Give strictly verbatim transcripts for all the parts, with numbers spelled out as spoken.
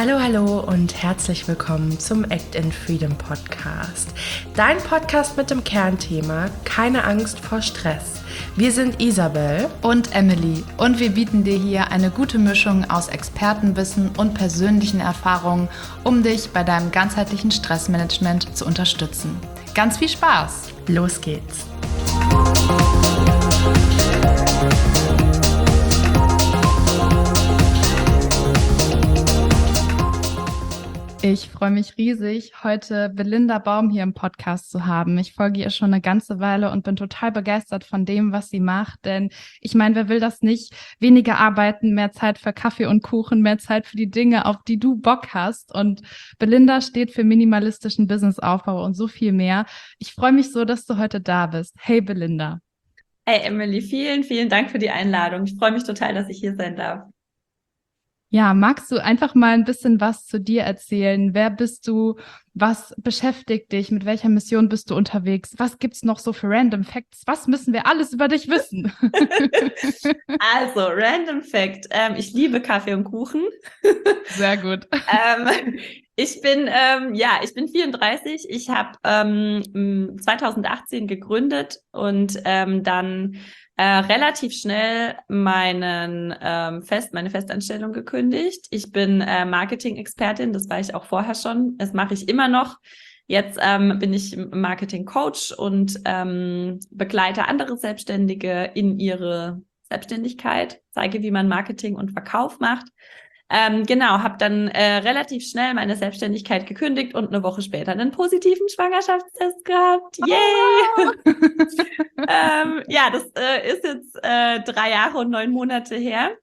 Hallo, hallo und herzlich willkommen zum Act in Freedom Podcast. Dein Podcast mit dem Kernthema Keine Angst vor Stress. Wir sind Isabel und Emily und wir bieten dir hier eine gute Mischung aus Expertenwissen und persönlichen Erfahrungen, um dich bei deinem ganzheitlichen Stressmanagement zu unterstützen. Ganz viel Spaß! Los geht's! Ich freue mich riesig, heute Belinda Baum hier im Podcast zu haben. Ich folge ihr schon eine ganze Weile und bin total begeistert von dem, was sie macht. Denn ich meine, wer will das nicht? Weniger arbeiten, mehr Zeit für Kaffee und Kuchen, mehr Zeit für die Dinge, auf die du Bock hast. Und Belinda steht für minimalistischen Businessaufbau und so viel mehr. Ich freue mich so, dass du heute da bist. Hey Belinda. Hey Emily, vielen, vielen Dank für die Einladung. Ich freue mich total, dass ich hier sein darf. Ja, magst du einfach mal ein bisschen was zu dir erzählen? Wer bist du? Was beschäftigt dich? Mit welcher Mission bist du unterwegs? Was gibt's noch so für Random Facts? Was müssen wir alles über dich wissen? Also, Random Fact. Ähm, ich liebe Kaffee und Kuchen. Sehr gut. ähm, ich bin, ähm, ja, ich bin vierunddreißig. Ich habe ähm, zweitausendachtzehn gegründet und ähm, dann Äh, relativ schnell meinen ähm, Fest, meine Festanstellung gekündigt. Ich bin äh, Marketing-Expertin, das war ich auch vorher schon. Das mache ich immer noch. Jetzt ähm, bin ich Marketing-Coach und ähm, begleite andere Selbstständige in ihre Selbstständigkeit, zeige, wie man Marketing und Verkauf macht. Ähm, genau, habe dann äh, relativ schnell meine Selbstständigkeit gekündigt und eine Woche später einen positiven Schwangerschaftstest gehabt. Yay! ähm, ja, das äh, ist jetzt äh, drei Jahre und neun Monate her.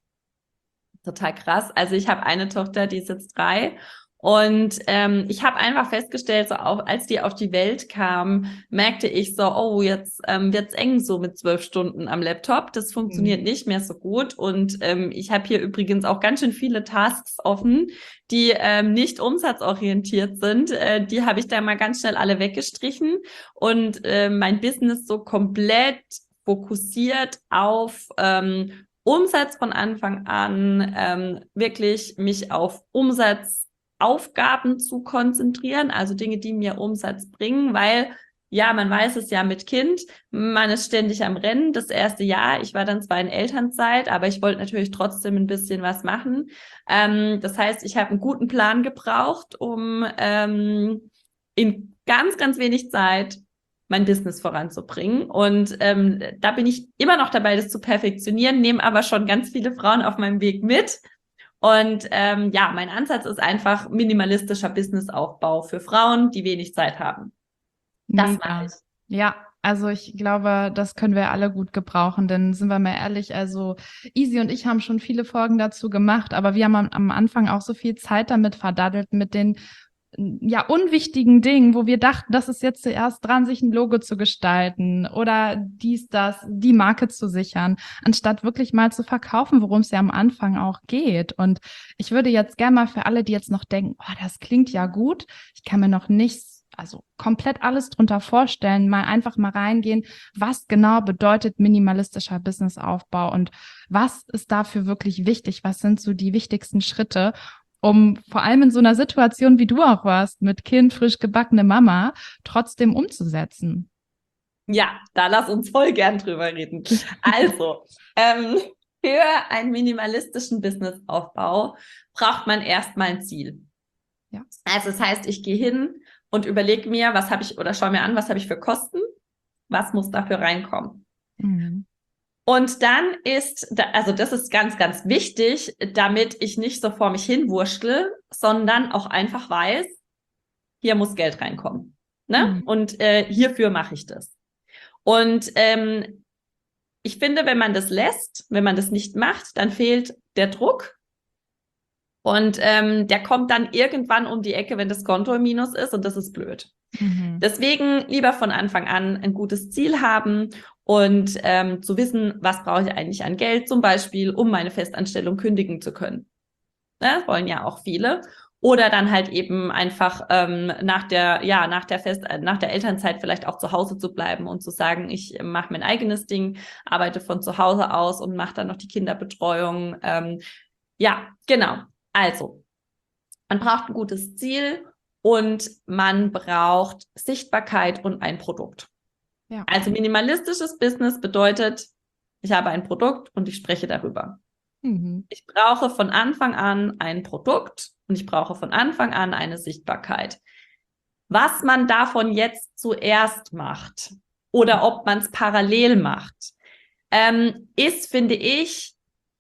Total krass. Also ich habe eine Tochter, die ist jetzt drei. Und ähm, ich habe einfach festgestellt, so auch als die auf die Welt kam, merkte ich so, oh, jetzt ähm, wird's eng so mit zwölf Stunden am Laptop. Das funktioniert mhm. nicht mehr so gut. Und ähm, ich habe hier übrigens auch ganz schön viele Tasks offen, die ähm, nicht umsatzorientiert sind. Äh, die habe ich da mal ganz schnell alle weggestrichen und äh, mein Business so komplett fokussiert auf ähm, Umsatz von Anfang an, ähm, wirklich mich auf Umsatz Aufgaben zu konzentrieren, also Dinge, die mir Umsatz bringen, weil, ja, man weiß es ja mit Kind, man ist ständig am Rennen. Das erste Jahr, ich war dann zwar in Elternzeit, aber ich wollte natürlich trotzdem ein bisschen was machen. Ähm, das heißt, ich habe einen guten Plan gebraucht, um ähm, in ganz, ganz wenig Zeit mein Business voranzubringen. Und ähm, da bin ich immer noch dabei, das zu perfektionieren, nehme aber schon ganz viele Frauen auf meinem Weg mit. Und ähm, ja, mein Ansatz ist einfach minimalistischer Businessaufbau für Frauen, die wenig Zeit haben. Das mache ich. Ja, also ich glaube, das können wir alle gut gebrauchen, denn sind wir mal ehrlich, also Easy und ich haben schon viele Folgen dazu gemacht, aber wir haben am, am Anfang auch so viel Zeit damit verdaddelt, mit den ja unwichtigen Dingen, wo wir dachten, das ist jetzt zuerst dran, sich ein Logo zu gestalten oder dies, das, die Marke zu sichern, anstatt wirklich mal zu verkaufen, worum es ja am Anfang auch geht. Und ich würde jetzt gerne mal für alle, die jetzt noch denken, oh, das klingt ja gut, ich kann mir noch nichts, also komplett alles drunter vorstellen, mal einfach mal reingehen, was genau bedeutet minimalistischer Businessaufbau und was ist dafür wirklich wichtig, was sind so die wichtigsten Schritte, um vor allem in so einer Situation, wie du auch warst, mit Kind, frisch gebackene Mama, trotzdem umzusetzen. Ja, da lass uns voll gern drüber reden. Also, ähm, für einen minimalistischen Businessaufbau braucht man erstmal ein Ziel. Ja. Also das heißt, ich gehe hin und überlege mir, was habe ich, oder schaue mir an, was habe ich für Kosten, was muss dafür reinkommen. Mhm. Und dann ist, also das ist ganz, ganz wichtig, damit ich nicht so vor mich hinwurschtle, sondern auch einfach weiß, hier muss Geld reinkommen. Ne? Mhm. Und äh, hierfür mache ich das. Und ähm, ich finde, wenn man das lässt, wenn man das nicht macht, dann fehlt der Druck. Und ähm, der kommt dann irgendwann um die Ecke, wenn das Konto im Minus ist und das ist blöd. Mhm. Deswegen lieber von Anfang an ein gutes Ziel haben und ähm, zu wissen, was brauche ich eigentlich an Geld, zum Beispiel, um meine Festanstellung kündigen zu können. Das wollen ja auch viele. Oder dann halt eben einfach ähm, nach der, ja, nach der Fest, äh, nach der Elternzeit vielleicht auch zu Hause zu bleiben und zu sagen, ich äh, mache mein eigenes Ding, arbeite von zu Hause aus und mache dann noch die Kinderbetreuung. Ähm, ja, genau. Also, Man braucht ein gutes Ziel und man braucht Sichtbarkeit und ein Produkt. Ja. Also minimalistisches Business bedeutet, ich habe ein Produkt und ich spreche darüber. Mhm. Ich brauche von Anfang an ein Produkt und ich brauche von Anfang an eine Sichtbarkeit. Was man davon jetzt zuerst macht oder ob man es parallel macht, ähm, ist, finde ich,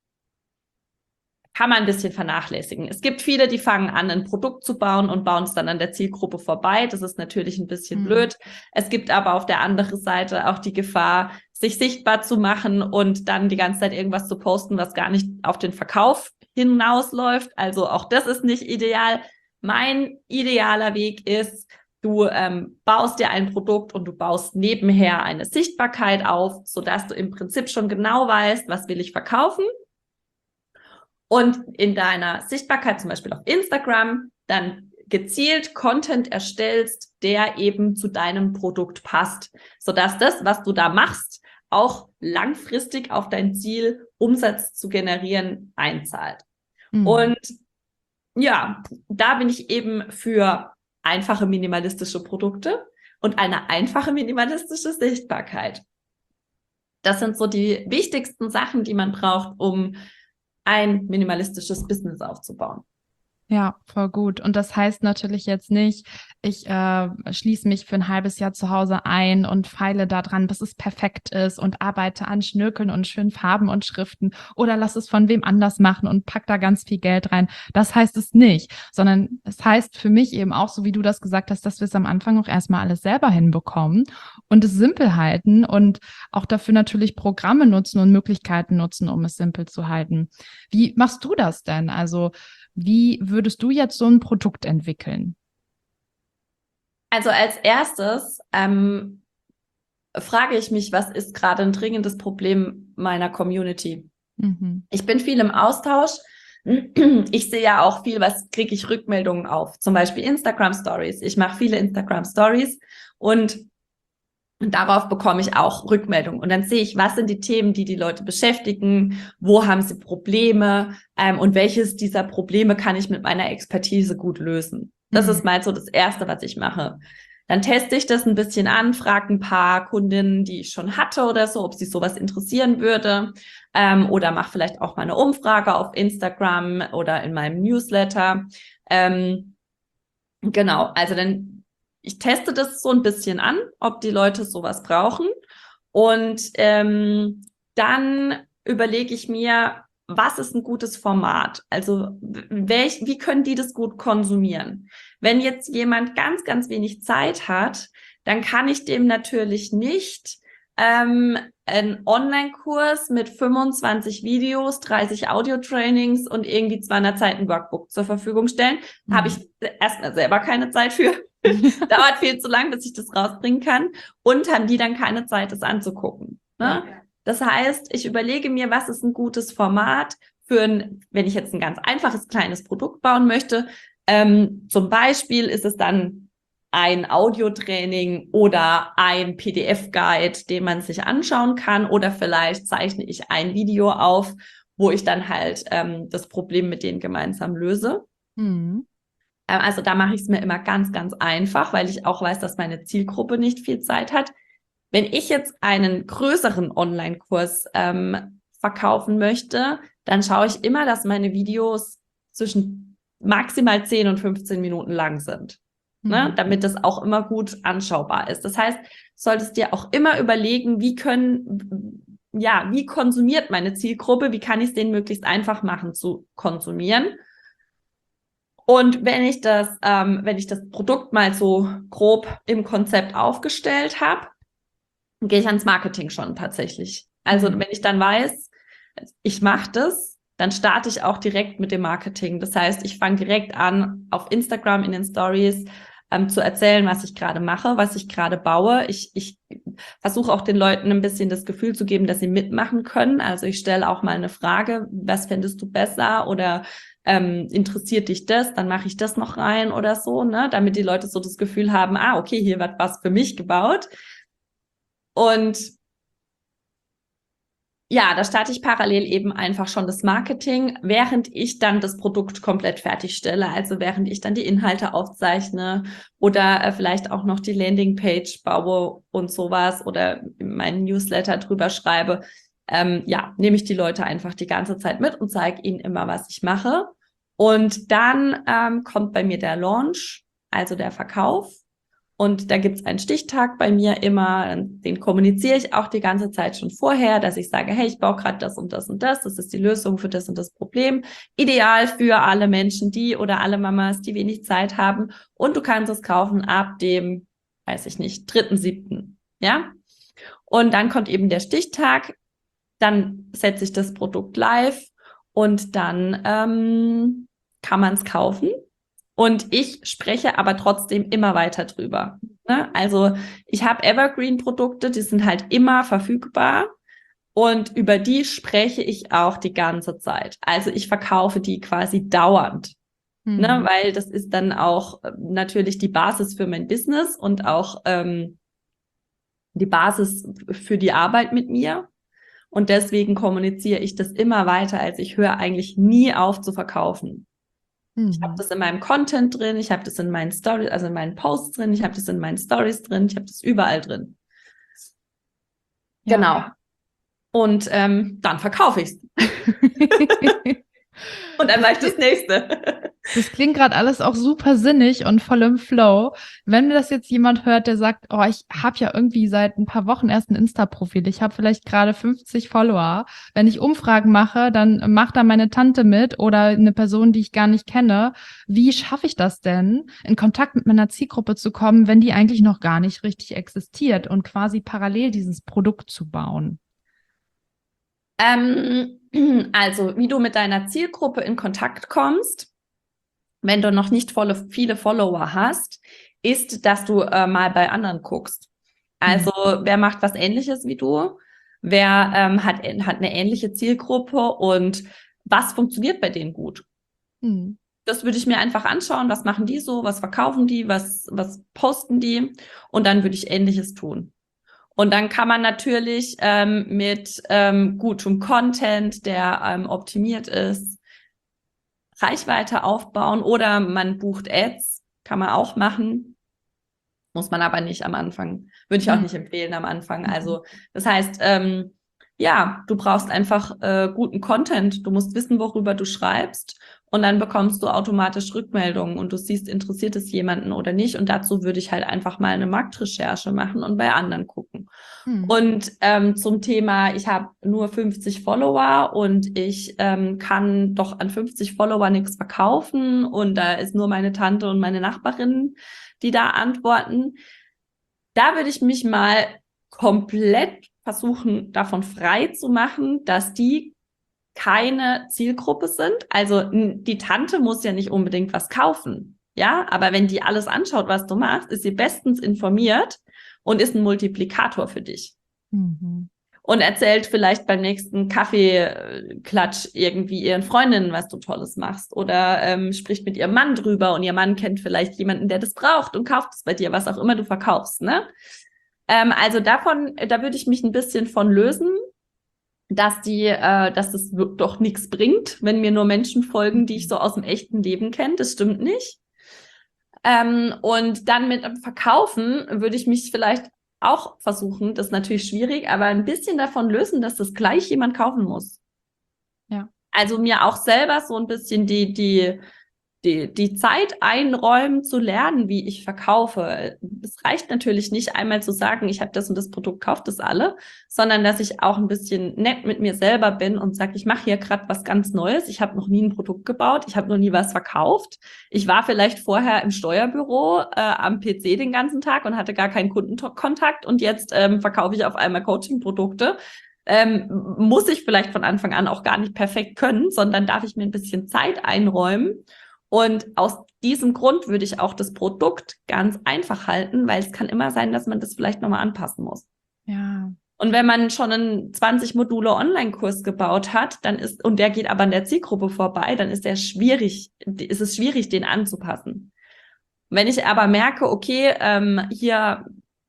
kann man ein bisschen vernachlässigen. Es gibt viele, die fangen an, ein Produkt zu bauen und bauen es dann an der Zielgruppe vorbei. Das ist natürlich ein bisschen Mhm. blöd. Es gibt aber auf der anderen Seite auch die Gefahr, sich sichtbar zu machen und dann die ganze Zeit irgendwas zu posten, was gar nicht auf den Verkauf hinausläuft. Also auch das ist nicht ideal. Mein idealer Weg ist, du ähm, baust dir ein Produkt und du baust nebenher eine Sichtbarkeit auf, sodass du im Prinzip schon genau weißt, was will ich verkaufen. Und in deiner Sichtbarkeit, zum Beispiel auf Instagram, dann gezielt Content erstellst, der eben zu deinem Produkt passt, sodass das, was du da machst, auch langfristig auf dein Ziel, Umsatz zu generieren, einzahlt. Mhm. Und ja, da bin ich eben für einfache minimalistische Produkte und eine einfache minimalistische Sichtbarkeit. Das sind so die wichtigsten Sachen, die man braucht, um ein minimalistisches Business aufzubauen. Ja, voll gut. Und das heißt natürlich jetzt nicht, ich äh, schließe mich für ein halbes Jahr zu Hause ein und feile daran, bis es perfekt ist und arbeite an Schnörkeln und schönen Farben und Schriften oder lass es von wem anders machen und pack da ganz viel Geld rein. Das heißt es nicht, sondern es heißt für mich eben auch, so wie du das gesagt hast, dass wir es am Anfang auch erstmal alles selber hinbekommen und es simpel halten und auch dafür natürlich Programme nutzen und Möglichkeiten nutzen, um es simpel zu halten. Wie machst du das denn? Also wie würdest du jetzt so ein Produkt entwickeln? Also als erstes ähm, frage ich mich, was ist gerade ein dringendes Problem meiner Community? Mhm. Ich bin viel im Austausch. Ich sehe ja auch viel, was kriege ich Rückmeldungen auf, zum Beispiel Instagram Stories. Ich mache viele Instagram Stories und Und darauf bekomme ich auch Rückmeldungen. Und dann sehe ich, was sind die Themen, die die Leute beschäftigen, wo haben sie Probleme ähm, und welches dieser Probleme kann ich mit meiner Expertise gut lösen. Das Mhm. ist mal so das Erste, was ich mache. Dann teste ich das ein bisschen an, frage ein paar Kundinnen, die ich schon hatte oder so, ob sie sowas interessieren würde ähm, oder mache vielleicht auch mal eine Umfrage auf Instagram oder in meinem Newsletter. Ähm, genau, also dann ich teste das so ein bisschen an, ob die Leute sowas brauchen. Und ähm, dann überlege ich mir, was ist ein gutes Format? Also welch, wie können die das gut konsumieren? Wenn jetzt jemand ganz, ganz wenig Zeit hat, dann kann ich dem natürlich nicht ähm, einen Online-Kurs mit fünfundzwanzig Videos, dreißig Audio-Trainings und irgendwie zweihundert Seiten Workbook zur Verfügung stellen. Mhm. Habe ich erstmal selber keine Zeit für. Dauert viel zu lang, bis ich das rausbringen kann. Und haben die dann keine Zeit, das anzugucken. Ne? Ja. Das heißt, ich überlege mir, was ist ein gutes Format für ein, wenn ich jetzt ein ganz einfaches kleines Produkt bauen möchte. Ähm, zum Beispiel ist es dann ein Audiotraining oder ein P D F-Guide, den man sich anschauen kann. Oder vielleicht zeichne ich ein Video auf, wo ich dann halt ähm, das Problem mit denen gemeinsam löse. Mhm. Also da mache ich es mir immer ganz, ganz einfach, weil ich auch weiß, dass meine Zielgruppe nicht viel Zeit hat. Wenn ich jetzt einen größeren Online-Kurs ähm, verkaufen möchte, dann schaue ich immer, dass meine Videos zwischen maximal zehn und fünfzehn Minuten lang sind, mhm. ne? Damit das auch immer gut anschaubar ist. Das heißt, solltest dir auch immer überlegen, wie können, ja, wie konsumiert meine Zielgruppe, wie kann ich es denen möglichst einfach machen zu konsumieren. Und wenn ich das, ähm, wenn ich das Produkt mal so grob im Konzept aufgestellt habe, gehe ich ans Marketing schon tatsächlich. Also mhm. wenn ich dann weiß, ich mache das, dann starte ich auch direkt mit dem Marketing. Das heißt, ich fange direkt an, auf Instagram in den Stories ähm, zu erzählen, was ich gerade mache, was ich gerade baue. Ich, ich versuche auch den Leuten ein bisschen das Gefühl zu geben, dass sie mitmachen können. Also ich stelle auch mal eine Frage, was fändest du besser oder Ähm, interessiert dich das, dann mache ich das noch rein oder so, ne, damit die Leute so das Gefühl haben, ah, okay, hier wird was für mich gebaut. Und ja, da starte ich parallel eben einfach schon das Marketing, während ich dann das Produkt komplett fertigstelle. Also während ich dann die Inhalte aufzeichne oder äh, vielleicht auch noch die Landingpage baue und sowas oder meinen Newsletter drüber schreibe. Ähm, ja, nehme ich die Leute einfach die ganze Zeit mit und zeige ihnen immer, was ich mache. Und dann ähm, kommt bei mir der Launch, also der Verkauf. Und da gibt es einen Stichtag bei mir immer, den kommuniziere ich auch die ganze Zeit schon vorher, dass ich sage, hey, ich baue gerade das und das und das, das ist die Lösung für das und das Problem. Ideal für alle Menschen, die oder alle Mamas, die wenig Zeit haben. Und du kannst es kaufen ab dem, weiß ich nicht, dritten siebten Ja? Und dann kommt eben der Stichtag, dann setze ich das Produkt live und dann ähm, kann man es kaufen. Und ich spreche aber trotzdem immer weiter drüber. Ne? Also ich habe Evergreen-Produkte, die sind halt immer verfügbar und über die spreche ich auch die ganze Zeit. Also ich verkaufe die quasi dauernd, mhm. ne? Weil das ist dann auch natürlich die Basis für mein Business und auch ähm, die Basis für die Arbeit mit mir. Und deswegen kommuniziere ich das immer weiter. Also ich höre eigentlich nie auf zu verkaufen. Mhm. Ich habe das in meinem Content drin, ich habe das in meinen Stories, also in meinen Posts drin, ich habe das in meinen Stories drin, ich habe das überall drin. Ja. Genau. Und ähm, dann verkaufe ich es. Und dann mache ich das nächste. Das klingt gerade alles auch super sinnig und voll im Flow. Wenn mir das jetzt jemand hört, der sagt, oh, ich habe ja irgendwie seit ein paar Wochen erst ein Insta-Profil, ich habe vielleicht gerade fünfzig Follower. Wenn ich Umfragen mache, dann macht da meine Tante mit oder eine Person, die ich gar nicht kenne. Wie schaffe ich das denn, in Kontakt mit meiner Zielgruppe zu kommen, wenn die eigentlich noch gar nicht richtig existiert und quasi parallel dieses Produkt zu bauen? Ähm, also, wie du mit deiner Zielgruppe in Kontakt kommst, wenn du noch nicht volle, viele Follower hast, ist, dass du äh, mal bei anderen guckst. Also, mhm. wer macht was Ähnliches wie du? Wer ähm, hat, hat eine ähnliche Zielgruppe und was funktioniert bei denen gut? Mhm. Das würde ich mir einfach anschauen. Was machen die so? Was verkaufen die? Was, was posten die? Und dann würde ich Ähnliches tun. Und dann kann man natürlich ähm, mit ähm, gutem Content, der ähm, optimiert ist, Reichweite aufbauen oder man bucht Ads, kann man auch machen. Muss man aber nicht am Anfang. Würde ich auch nicht empfehlen am Anfang. Also das heißt, ähm, ja, du brauchst einfach äh, guten Content. Du musst wissen, worüber du schreibst. Und dann bekommst du automatisch Rückmeldungen und du siehst, interessiert es jemanden oder nicht. Und dazu würde ich halt einfach mal eine Marktrecherche machen und bei anderen gucken. Hm. Und ähm, zum Thema, ich habe nur fünfzig Follower und ich ähm, kann doch an fünfzig Follower nichts verkaufen und da ist nur meine Tante und meine Nachbarin, die da antworten. Da würde ich mich mal komplett versuchen, davon frei zu machen, dass die keine Zielgruppe sind. Also die Tante muss ja nicht unbedingt was kaufen, ja, aber wenn die alles anschaut, was du machst, ist sie bestens informiert und ist ein Multiplikator für dich. Mhm. Und erzählt vielleicht beim nächsten Kaffeeklatsch irgendwie ihren Freundinnen, was du Tolles machst. Oder ähm, spricht mit ihrem Mann drüber und ihr Mann kennt vielleicht jemanden, der das braucht und kauft es bei dir, was auch immer du verkaufst, ne? Ähm, also davon, da würde ich mich ein bisschen von lösen, dass die, äh, dass das doch nichts bringt, wenn mir nur Menschen folgen, die ich so aus dem echten Leben kenne. Das stimmt nicht. Ähm, und dann mit dem Verkaufen würde ich mich vielleicht auch versuchen, das ist natürlich schwierig, aber ein bisschen davon lösen, dass das gleich jemand kaufen muss. Ja. Also mir auch selber so ein bisschen die, die, die, die Zeit einräumen zu lernen, wie ich verkaufe. Es reicht natürlich nicht einmal zu sagen, ich habe das und das Produkt, kauft das alle, sondern dass ich auch ein bisschen nett mit mir selber bin und sage, ich mache hier gerade was ganz Neues. Ich habe noch nie ein Produkt gebaut, ich habe noch nie was verkauft. Ich war vielleicht vorher im Steuerbüro äh, am P C den ganzen Tag und hatte gar keinen Kundenkontakt und jetzt ähm, verkaufe ich auf einmal Coaching-Produkte. Ähm, muss ich vielleicht von Anfang an auch gar nicht perfekt können, sondern darf ich mir ein bisschen Zeit einräumen. Und aus diesem Grund würde ich auch das Produkt ganz einfach halten, weil es kann immer sein, dass man das vielleicht nochmal anpassen muss. Ja. Und wenn man schon einen zwanzig Module Online-Kurs gebaut hat, dann ist, und der geht aber an der Zielgruppe vorbei, dann ist der schwierig, ist es schwierig, den anzupassen. Wenn ich aber merke, okay, ähm, hier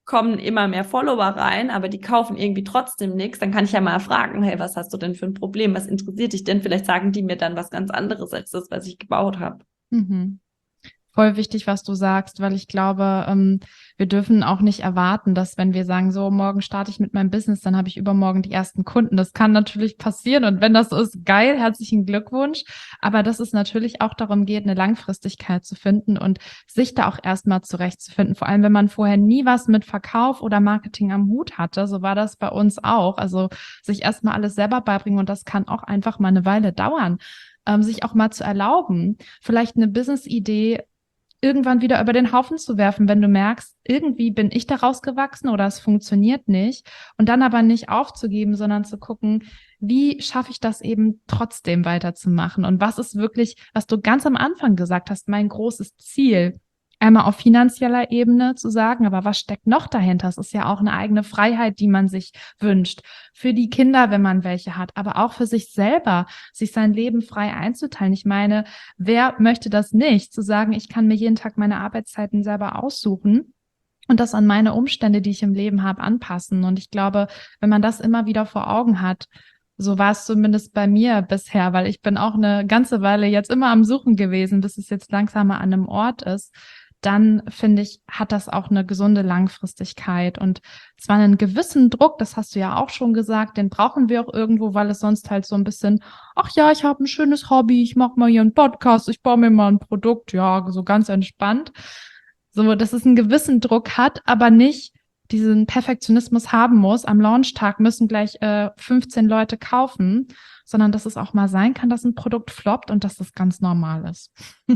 kommen immer mehr Follower rein, aber die kaufen irgendwie trotzdem nichts, dann kann ich ja mal fragen, hey, was hast du denn für ein Problem? Was interessiert dich denn? Vielleicht sagen die mir dann was ganz anderes als das, was ich gebaut habe. Mhm. Voll wichtig, was du sagst, weil ich glaube, ähm, wir dürfen auch nicht erwarten, dass wenn wir sagen, so morgen starte ich mit meinem Business, dann habe ich übermorgen die ersten Kunden. Das kann natürlich passieren und wenn das so ist, geil, herzlichen Glückwunsch. Aber dass es natürlich auch darum geht, eine Langfristigkeit zu finden und sich da auch erstmal zurechtzufinden. Vor allem, wenn man vorher nie was mit Verkauf oder Marketing am Hut hatte. So war das bei uns auch. Also sich erstmal alles selber beibringen und das kann auch einfach mal eine Weile dauern. Ähm, sich auch mal zu erlauben, vielleicht eine Business-Idee irgendwann wieder über den Haufen zu werfen, wenn du merkst, irgendwie bin ich da rausgewachsen oder es funktioniert nicht und dann aber nicht aufzugeben, sondern zu gucken, wie schaffe ich das eben trotzdem weiterzumachen und was ist wirklich, was du ganz am Anfang gesagt hast, mein großes Ziel, einmal auf finanzieller Ebene zu sagen, aber was steckt noch dahinter? Es ist ja auch eine eigene Freiheit, die man sich wünscht. Für die Kinder, wenn man welche hat, aber auch für sich selber, sich sein Leben frei einzuteilen. Ich meine, wer möchte das nicht? Zu sagen, ich kann mir jeden Tag meine Arbeitszeiten selber aussuchen und das an meine Umstände, die ich im Leben habe, anpassen. Und ich glaube, wenn man das immer wieder vor Augen hat, so war es zumindest bei mir bisher, weil ich bin auch eine ganze Weile jetzt immer am Suchen gewesen, bis es jetzt langsam mal an einem Ort ist, dann finde ich, hat das auch eine gesunde Langfristigkeit und zwar einen gewissen Druck, das hast du ja auch schon gesagt, den brauchen wir auch irgendwo, weil es sonst halt so ein bisschen, ach ja, ich habe ein schönes Hobby, ich mache mal hier einen Podcast, ich baue mir mal ein Produkt, ja, so ganz entspannt. So, dass es einen gewissen Druck hat, aber nicht diesen Perfektionismus haben muss. Am Launchtag müssen gleich äh, fünfzehn Leute kaufen, sondern dass es auch mal sein kann, dass ein Produkt floppt und dass das ganz normal ist.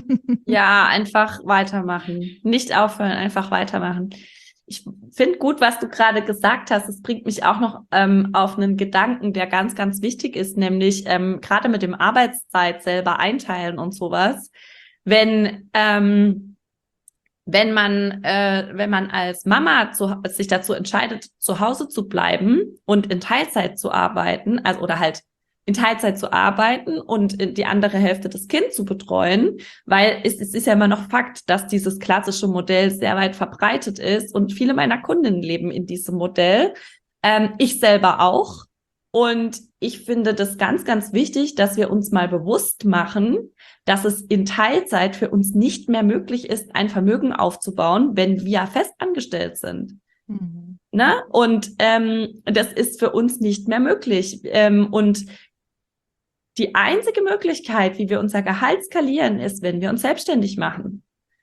Ja, einfach weitermachen. Nicht aufhören, einfach weitermachen. Ich finde gut, was du gerade gesagt hast. Es bringt mich auch noch ähm, auf einen Gedanken, der ganz, ganz wichtig ist, nämlich ähm, gerade mit dem Arbeitszeit selber einteilen und sowas. Wenn ähm, wenn man äh, wenn man als Mama zu, sich dazu entscheidet, zu Hause zu bleiben und in Teilzeit zu arbeiten, also oder halt in Teilzeit zu arbeiten und die andere Hälfte das Kind zu betreuen, weil es, es ist ja immer noch Fakt, dass dieses klassische Modell sehr weit verbreitet ist und viele meiner Kundinnen leben in diesem Modell. Ähm, ich selber auch. Und ich finde das ganz, ganz wichtig, dass wir uns mal bewusst machen, dass es in Teilzeit für uns nicht mehr möglich ist, ein Vermögen aufzubauen, wenn wir fest angestellt sind. Mhm. Ne? Und ähm, das ist für uns nicht mehr möglich. Ähm, und die einzige Möglichkeit, wie wir unser Gehalt skalieren, ist, wenn wir uns selbstständig machen.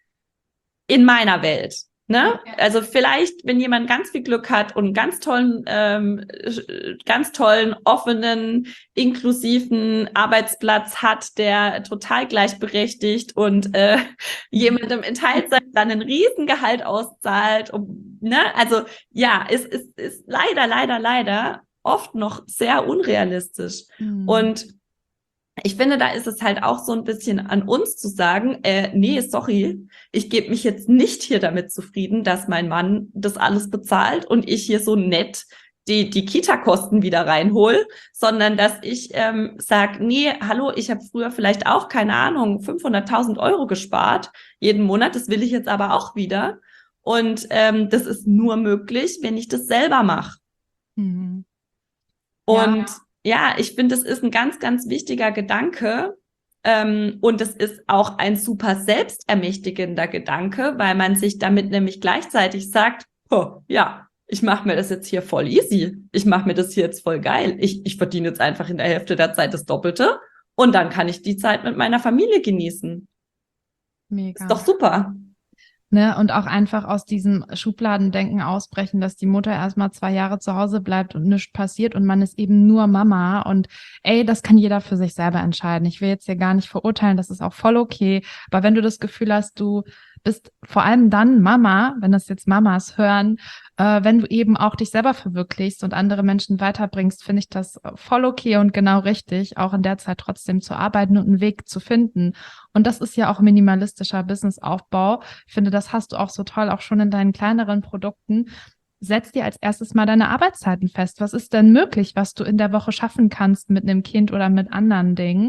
In meiner Welt. Ne? Also vielleicht, wenn jemand ganz viel Glück hat und einen ganz tollen, ähm, ganz tollen, offenen, inklusiven Arbeitsplatz hat, der total gleichberechtigt und äh, jemandem in Teilzeit dann ein Riesengehalt auszahlt. Um, ne? Also ja, es ist, ist leider, leider, leider oft noch sehr unrealistisch. Mhm. Und ich finde, da ist es halt auch so ein bisschen an uns zu sagen, äh, nee, sorry, ich gebe mich jetzt nicht hier damit zufrieden, dass mein Mann das alles bezahlt und ich hier so nett die die Kita-Kosten wieder reinhole, sondern dass ich ähm, sage, nee, hallo, ich habe früher vielleicht auch, keine Ahnung, fünfhunderttausend Euro gespart jeden Monat, das will ich jetzt aber auch wieder. Und ähm, das ist nur möglich, wenn ich das selber mache. Mhm. Und ja. Ja, ich finde, das ist ein ganz, ganz wichtiger Gedanke ähm, und es ist auch ein super selbstermächtigender Gedanke, weil man sich damit nämlich gleichzeitig sagt, oh, ja, ich mache mir das jetzt hier voll easy, ich mache mir das hier jetzt voll geil, ich, ich verdiene jetzt einfach in der Hälfte der Zeit das Doppelte und dann kann ich die Zeit mit meiner Familie genießen. Mega. Ist doch super. Ne, und auch einfach aus diesem Schubladendenken ausbrechen, dass die Mutter erstmal zwei Jahre zu Hause bleibt und nichts passiert und man ist eben nur Mama und ey, das kann jeder für sich selber entscheiden. Ich will jetzt hier gar nicht verurteilen, das ist auch voll okay, aber wenn du das Gefühl hast, du bist vor allem dann Mama, wenn das jetzt Mamas hören, äh, wenn du eben auch dich selber verwirklichst und andere Menschen weiterbringst, finde ich das voll okay und genau richtig, auch in der Zeit trotzdem zu arbeiten und einen Weg zu finden. Und das ist ja auch minimalistischer Businessaufbau. Ich finde, das hast du auch so toll, auch schon in deinen kleineren Produkten. Setz dir als erstes mal deine Arbeitszeiten fest. Was ist denn möglich, was du in der Woche schaffen kannst mit einem Kind oder mit anderen Dingen?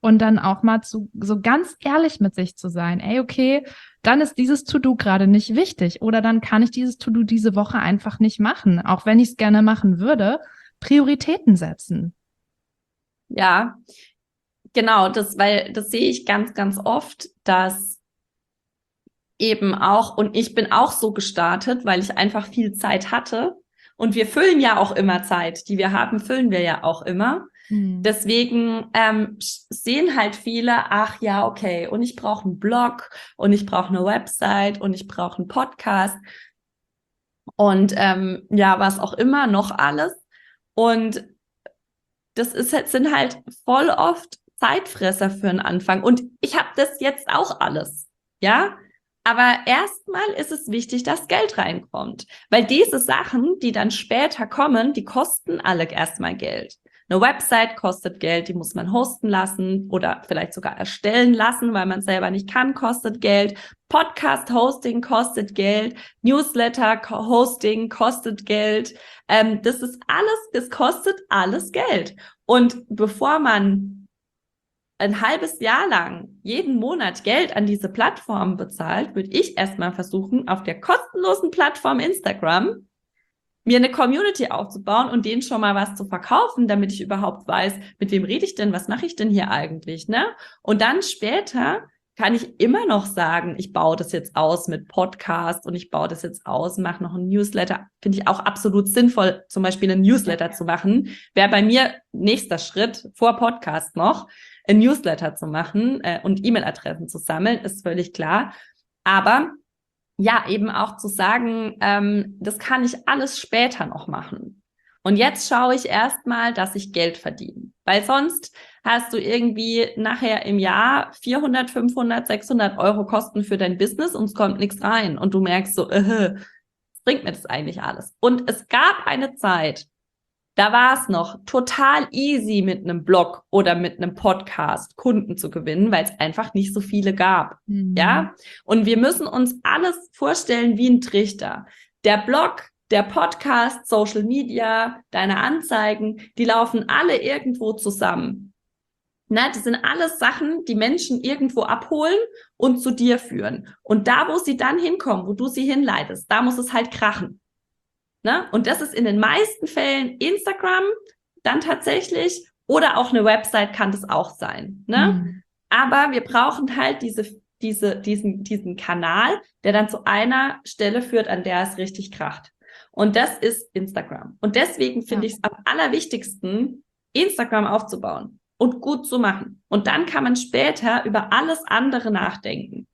Und dann auch mal zu, so ganz ehrlich mit sich zu sein. Ey, okay, dann ist dieses To-Do gerade nicht wichtig. Oder dann kann ich dieses To-Do diese Woche einfach nicht machen. Auch wenn ich es gerne machen würde, Prioritäten setzen. Ja, genau, das, weil das sehe ich ganz, ganz oft, dass eben auch, und ich bin auch so gestartet, weil ich einfach viel Zeit hatte. Und wir füllen ja auch immer Zeit, die wir haben, füllen wir ja auch immer. Hm. Deswegen ähm, sehen halt viele, ach ja, okay, und ich brauche einen Blog und ich brauche eine Website und ich brauche einen Podcast und ähm, ja, was auch immer, noch alles. Und das ist halt, sind halt voll oft Zeitfresser für den Anfang. Und ich habe das jetzt auch alles, ja. Aber erstmal ist es wichtig, dass Geld reinkommt. Weil diese Sachen, die dann später kommen, die kosten alle erstmal Geld. Eine Website kostet Geld, die muss man hosten lassen oder vielleicht sogar erstellen lassen, weil man es selber nicht kann, kostet Geld. Podcast-Hosting kostet Geld. Newsletter-Hosting kostet Geld. Ähm, das ist alles, das kostet alles Geld. Und bevor man ein halbes Jahr lang jeden Monat Geld an diese Plattform bezahlt, würde ich erstmal versuchen, auf der kostenlosen Plattform Instagram mir eine Community aufzubauen und denen schon mal was zu verkaufen, damit ich überhaupt weiß, mit wem rede ich denn, was mache ich denn hier eigentlich, ne? Und dann später kann ich immer noch sagen, ich baue das jetzt aus mit Podcast und ich baue das jetzt aus, mache noch einen Newsletter. Finde ich auch absolut sinnvoll, zum Beispiel einen Newsletter zu machen. Wäre bei mir nächster Schritt vor Podcast noch, ein Newsletter zu machen äh, und E-Mail-Adressen zu sammeln, ist völlig klar. Aber ja, eben auch zu sagen, ähm, das kann ich alles später noch machen. Und jetzt schaue ich erstmal, dass ich Geld verdiene. Weil sonst hast du irgendwie nachher im Jahr vierhundert, fünfhundert, sechshundert Euro Kosten für dein Business und es kommt nichts rein. Und du merkst so, äh, was bringt mir das eigentlich alles? Und es gab eine Zeit, da war es noch total easy, mit einem Blog oder mit einem Podcast Kunden zu gewinnen, weil es einfach nicht so viele gab. Mhm. Ja? Und wir müssen uns alles vorstellen wie ein Trichter. Der Blog, der Podcast, Social Media, deine Anzeigen, die laufen alle irgendwo zusammen. Na, das sind alles Sachen, die Menschen irgendwo abholen und zu dir führen. Und da, wo sie dann hinkommen, wo du sie hinleitest, da muss es halt krachen. Ne? Und das ist in den meisten Fällen Instagram dann tatsächlich oder auch eine Website kann das auch sein. Ne? Mhm. Aber wir brauchen halt diese, diese, diesen, diesen Kanal, der dann zu einer Stelle führt, an der es richtig kracht. Und das ist Instagram. Und deswegen finde ja. ich es am allerwichtigsten, Instagram aufzubauen und gut zu machen. Und dann kann man später über alles andere nachdenken.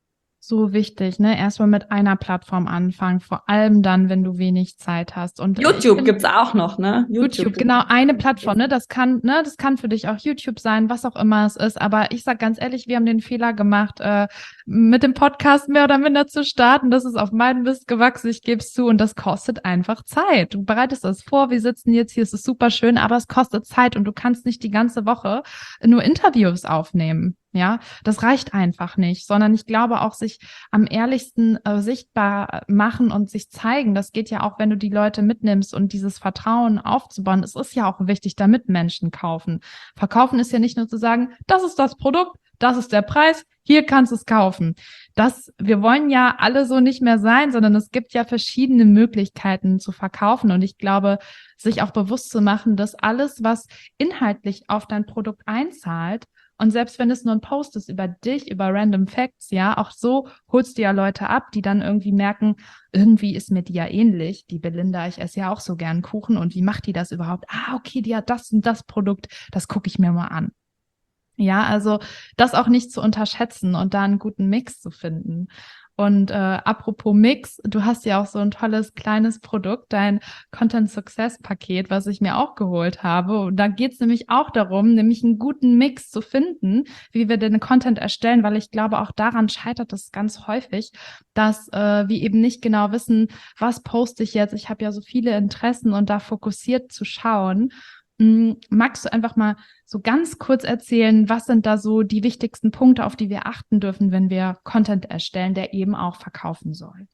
So wichtig, ne? Erstmal mit einer Plattform anfangen, vor allem dann, wenn du wenig Zeit hast. Und YouTube find, gibt's auch noch, ne? YouTube, YouTube genau, eine Plattform, ne? Das kann, ne, das kann für dich auch YouTube sein, was auch immer es ist. Aber ich sag ganz ehrlich, wir haben den Fehler gemacht, äh, mit dem Podcast mehr oder minder zu starten. Das ist auf meinen Mist gewachsen, ich gebe es zu. Und das kostet einfach Zeit. Du bereitest das vor, wir sitzen jetzt hier, es ist super schön, aber es kostet Zeit und du kannst nicht die ganze Woche nur Interviews aufnehmen. Ja, das reicht einfach nicht, sondern ich glaube auch, sich am ehrlichsten äh, sichtbar machen und sich zeigen, das geht ja auch, wenn du die Leute mitnimmst und dieses Vertrauen aufzubauen. Es ist ja auch wichtig, damit Menschen kaufen. Verkaufen ist ja nicht nur zu sagen, das ist das Produkt, das ist der Preis, hier kannst du es kaufen. Das, wir wollen ja alle so nicht mehr sein, sondern es gibt ja verschiedene Möglichkeiten zu verkaufen und ich glaube, sich auch bewusst zu machen, dass alles, was inhaltlich auf dein Produkt einzahlt, und selbst wenn es nur ein Post ist über dich, über Random Facts, ja, auch so holst du ja Leute ab, die dann irgendwie merken, irgendwie ist mir die ja ähnlich, die Belinda, ich esse ja auch so gern Kuchen und wie macht die das überhaupt? Ah, okay, die hat das und das Produkt, das gucke ich mir mal an. Ja, also das auch nicht zu unterschätzen und da einen guten Mix zu finden. Und äh, apropos Mix, du hast ja auch so ein tolles kleines Produkt, dein Content Success Paket, was ich mir auch geholt habe. Und da geht es nämlich auch darum, nämlich einen guten Mix zu finden, wie wir den Content erstellen, weil ich glaube, auch daran scheitert es ganz häufig, dass äh, wir eben nicht genau wissen, was poste ich jetzt. Ich habe ja so viele Interessen und da fokussiert zu schauen. Magst du einfach mal so ganz kurz erzählen, was sind da so die wichtigsten Punkte, auf die wir achten dürfen, wenn wir Content erstellen, der eben auch verkaufen soll?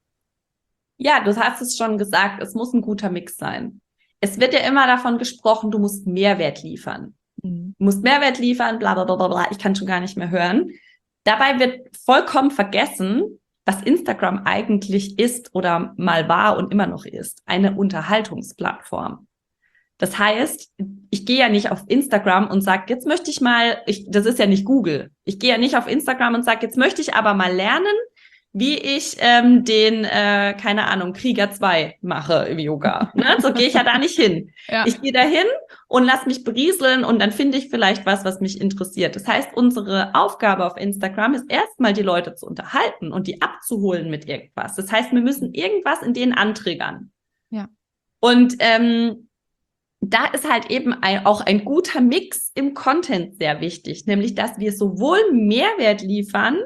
Ja, du hast es schon gesagt, es muss ein guter Mix sein. Es wird ja immer davon gesprochen, du musst Mehrwert liefern. Mhm. musst Mehrwert liefern, bla bla bla bla, ich kann schon gar nicht mehr hören. Dabei wird vollkommen vergessen, was Instagram eigentlich ist oder mal war und immer noch ist. Eine Unterhaltungsplattform. Das heißt, ich gehe ja nicht auf Instagram und sage, jetzt möchte ich mal, ich, das ist ja nicht Google, ich gehe ja nicht auf Instagram und sage, jetzt möchte ich aber mal lernen, wie ich ähm, den, äh, keine Ahnung, Krieger zwei mache im Yoga. Ne? So gehe ich ja da nicht hin. Ja. Ich gehe da hin und lass mich berieseln und dann finde ich vielleicht was, was mich interessiert. Das heißt, unsere Aufgabe auf Instagram ist erstmal, die Leute zu unterhalten und die abzuholen mit irgendwas. Das heißt, wir müssen irgendwas in denen antriggern. Ja. Und ähm, da ist halt eben ein, auch ein guter Mix im Content sehr wichtig, nämlich, dass wir sowohl Mehrwert liefern,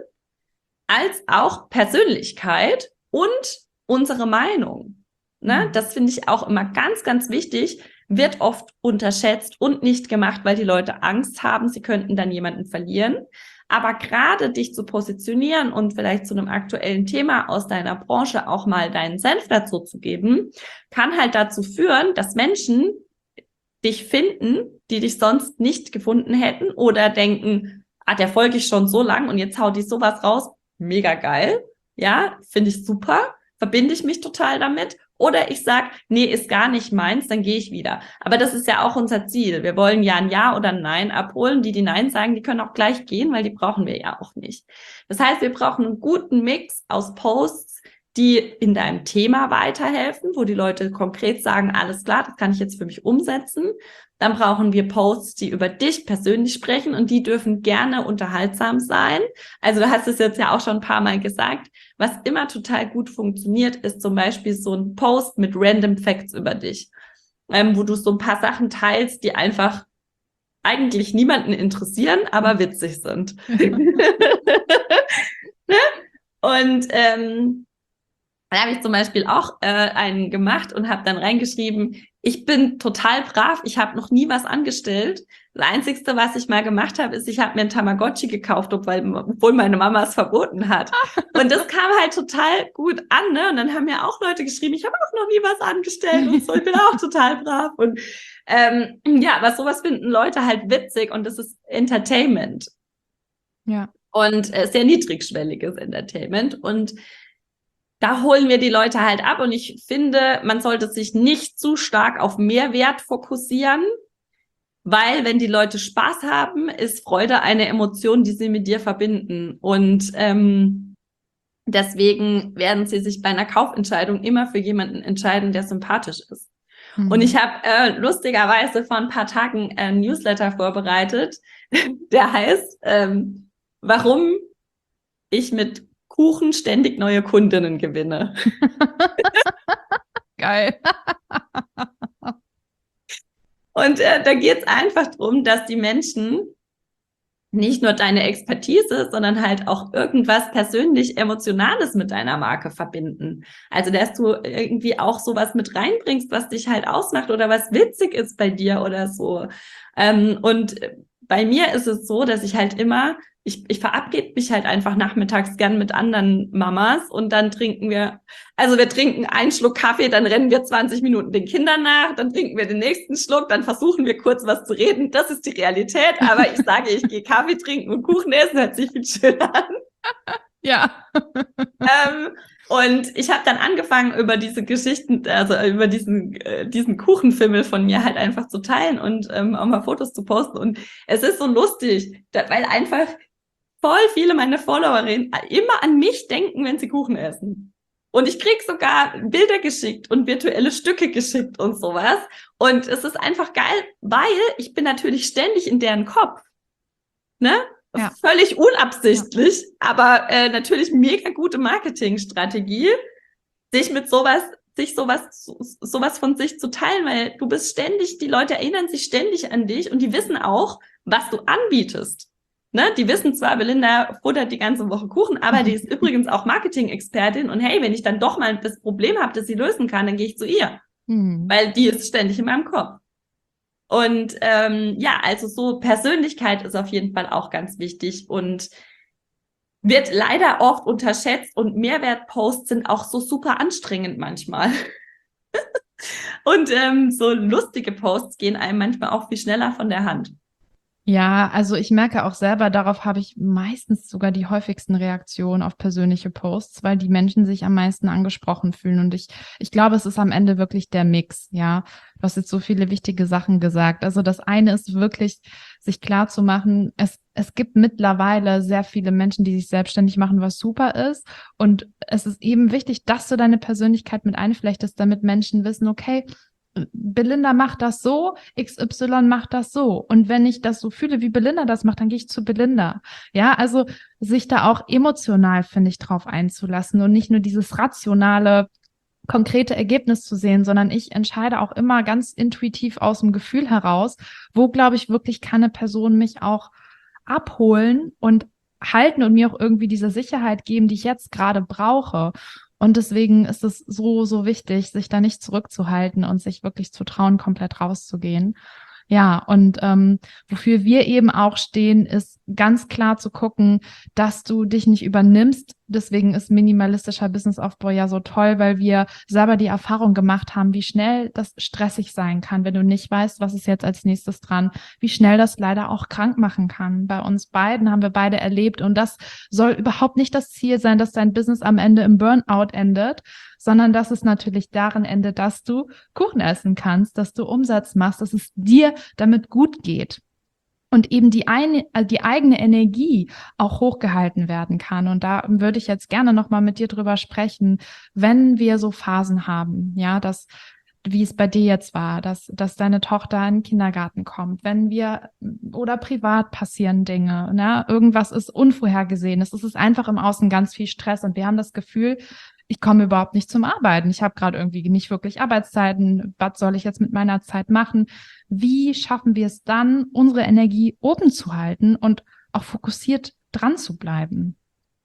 als auch Persönlichkeit und unsere Meinung. Ne? Mhm. Das finde ich auch immer ganz, ganz wichtig, wird oft unterschätzt und nicht gemacht, weil die Leute Angst haben, sie könnten dann jemanden verlieren. Aber gerade dich zu positionieren und vielleicht zu einem aktuellen Thema aus deiner Branche auch mal deinen Senf dazu zu geben, kann halt dazu führen, dass Menschen dich finden, die dich sonst nicht gefunden hätten oder denken, ah, der folge ich schon so lang und jetzt haut die sowas raus. Mega geil, ja, finde ich super, verbinde ich mich total damit. Oder ich sag, nee, ist gar nicht meins, dann gehe ich wieder. Aber das ist ja auch unser Ziel. Wir wollen ja ein Ja oder ein Nein abholen. Die, die Nein sagen, die können auch gleich gehen, weil die brauchen wir ja auch nicht. Das heißt, wir brauchen einen guten Mix aus Posts, die in deinem Thema weiterhelfen, wo die Leute konkret sagen, alles klar, das kann ich jetzt für mich umsetzen. Dann brauchen wir Posts, die über dich persönlich sprechen und die dürfen gerne unterhaltsam sein. Also du hast es jetzt ja auch schon ein paar Mal gesagt. Was immer total gut funktioniert, ist zum Beispiel so ein Post mit Random Facts über dich, ähm, wo du so ein paar Sachen teilst, die einfach eigentlich niemanden interessieren, aber witzig sind. Ne? Und ähm, da habe ich zum Beispiel auch äh, einen gemacht und habe dann reingeschrieben, ich bin total brav, ich habe noch nie was angestellt. Das Einzigste, was ich mal gemacht habe, ist, ich habe mir ein Tamagotchi gekauft, obwohl, obwohl meine Mama es verboten hat. Und das kam halt total gut an, ne? Und dann haben mir auch Leute geschrieben, ich habe auch noch nie was angestellt und so, ich bin auch total brav. Und ähm, ja, aber sowas finden Leute halt witzig und das ist Entertainment. Ja. Und äh, sehr niedrigschwelliges Entertainment. Und da holen wir die Leute halt ab und ich finde, man sollte sich nicht zu stark auf Mehrwert fokussieren, weil wenn die Leute Spaß haben, ist Freude eine Emotion, die sie mit dir verbinden und ähm, deswegen werden sie sich bei einer Kaufentscheidung immer für jemanden entscheiden, der sympathisch ist. Mhm. Und ich habe äh, lustigerweise vor ein paar Tagen ein Newsletter vorbereitet, der heißt, ähm, warum ich mit Kuchen ständig neue Kundinnen gewinne. Geil. Und äh, da geht es einfach darum, dass die Menschen nicht nur deine Expertise, sondern halt auch irgendwas persönlich Emotionales mit deiner Marke verbinden. Also, dass du irgendwie auch sowas mit reinbringst, was dich halt ausmacht oder was witzig ist bei dir oder so. Ähm, und bei mir ist es so, dass ich halt immer Ich, ich verabgebe mich halt einfach nachmittags gern mit anderen Mamas und dann trinken wir, also wir trinken einen Schluck Kaffee, dann rennen wir zwanzig Minuten den Kindern nach, dann trinken wir den nächsten Schluck, dann versuchen wir kurz was zu reden. Das ist die Realität, aber ich sage, ich gehe Kaffee trinken und Kuchen essen, hört sich viel schöner an. Ja. ähm, und ich habe dann angefangen, über diese Geschichten, also über diesen äh, diesen Kuchenfimmel von mir halt einfach zu teilen und ähm, auch mal Fotos zu posten. Und es ist so lustig, da, weil einfach voll viele meiner Followerinnen immer an mich denken, wenn sie Kuchen essen. Und ich krieg sogar Bilder geschickt und virtuelle Stücke geschickt und sowas. Und es ist einfach geil, weil ich bin natürlich ständig in deren Kopf. Ne? Ja. Völlig unabsichtlich, ja. aber äh, natürlich mega gute Marketingstrategie, sich mit sowas, sich sowas, sowas von sich zu teilen, weil du bist ständig, die Leute erinnern sich ständig an dich und die wissen auch, was du anbietest. Ne, die wissen zwar, Belinda futtert die ganze Woche Kuchen, aber die ist übrigens auch Marketing-Expertin und hey, wenn ich dann doch mal das Problem habe, das sie lösen kann, dann gehe ich zu ihr, mhm. weil die ist ständig in meinem Kopf. Und ähm, ja, also so Persönlichkeit ist auf jeden Fall auch ganz wichtig und wird leider oft unterschätzt und Mehrwertposts sind auch so super anstrengend manchmal. Und ähm, so lustige Posts gehen einem manchmal auch viel schneller von der Hand. Ja, also ich merke auch selber, darauf habe ich meistens sogar die häufigsten Reaktionen auf persönliche Posts, weil die Menschen sich am meisten angesprochen fühlen. Und ich, ich glaube, es ist am Ende wirklich der Mix, ja. Du hast jetzt so viele wichtige Sachen gesagt. Also das eine ist wirklich, sich klar zu machen, es, es gibt mittlerweile sehr viele Menschen, die sich selbstständig machen, was super ist. Und es ist eben wichtig, dass du deine Persönlichkeit mit einflechtest, damit Menschen wissen, okay, Belinda macht das so, X Y macht das so. Und wenn ich das so fühle, wie Belinda das macht, dann gehe ich zu Belinda. Ja, also sich da auch emotional, finde ich, drauf einzulassen und nicht nur dieses rationale, konkrete Ergebnis zu sehen, sondern ich entscheide auch immer ganz intuitiv aus dem Gefühl heraus, wo, glaube ich, wirklich kann eine Person mich auch abholen und halten und mir auch irgendwie diese Sicherheit geben, die ich jetzt gerade brauche. Und deswegen ist es so, so wichtig, sich da nicht zurückzuhalten und sich wirklich zu trauen, komplett rauszugehen. Ja, und ähm, wofür wir eben auch stehen, ist ganz klar zu gucken, dass du dich nicht übernimmst. Deswegen ist minimalistischer Businessaufbau ja so toll, weil wir selber die Erfahrung gemacht haben, wie schnell das stressig sein kann, wenn du nicht weißt, was ist jetzt als nächstes dran, wie schnell das leider auch krank machen kann. Bei uns beiden haben wir beide erlebt und das soll überhaupt nicht das Ziel sein, dass dein Business am Ende im Burnout endet, sondern dass es natürlich darin endet, dass du Kuchen essen kannst, dass du Umsatz machst, dass es dir damit gut geht. Und eben die, eine, die eigene Energie auch hochgehalten werden kann. Und da würde ich jetzt gerne nochmal mit dir drüber sprechen, wenn wir so Phasen haben, ja, dass, wie es bei dir jetzt war, dass, dass deine Tochter in den Kindergarten kommt, wenn wir, oder privat passieren Dinge, ne, irgendwas ist Unvorhergesehenes, es ist einfach im Außen ganz viel Stress und wir haben das Gefühl, ich komme überhaupt nicht zum Arbeiten. Ich habe gerade irgendwie nicht wirklich Arbeitszeiten. Was soll ich jetzt mit meiner Zeit machen? Wie schaffen wir es dann, unsere Energie oben zu halten und auch fokussiert dran zu bleiben?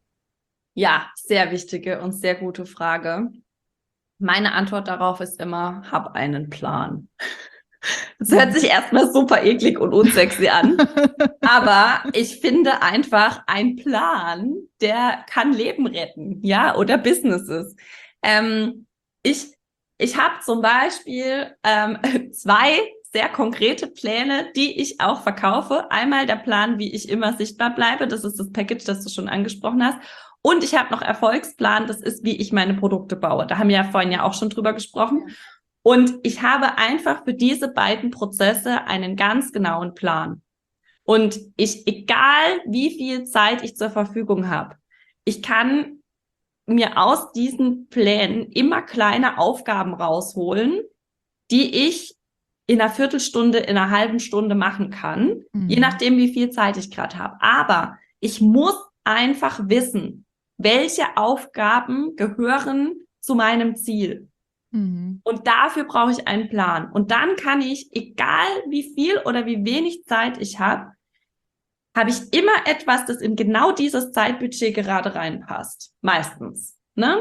Ja, sehr wichtige und sehr gute Frage. Meine Antwort darauf ist immer, hab einen Plan. Das hört sich erstmal super eklig und unsexy an, aber ich finde einfach, ein Plan, der kann Leben retten, ja, oder Businesses. Ähm, ich ich habe zum Beispiel ähm, zwei sehr konkrete Pläne, die ich auch verkaufe. Einmal der Plan, wie ich immer sichtbar bleibe, das ist das Package, das du schon angesprochen hast. Und ich habe noch Erfolgsplan, das ist, wie ich meine Produkte baue. Da haben wir ja vorhin ja auch schon drüber gesprochen. Und ich habe einfach für diese beiden Prozesse einen ganz genauen Plan. Und ich, egal wie viel Zeit ich zur Verfügung habe, ich kann mir aus diesen Plänen immer kleine Aufgaben rausholen, die ich in einer Viertelstunde, in einer halben Stunde machen kann, mhm. je nachdem, wie viel Zeit ich gerade habe. Aber ich muss einfach wissen, welche Aufgaben gehören zu meinem Ziel. Mhm. Und dafür brauche ich einen Plan. Und dann kann ich, egal wie viel oder wie wenig Zeit ich habe, habe ich immer etwas, das in genau dieses Zeitbudget gerade reinpasst. Meistens. Ne?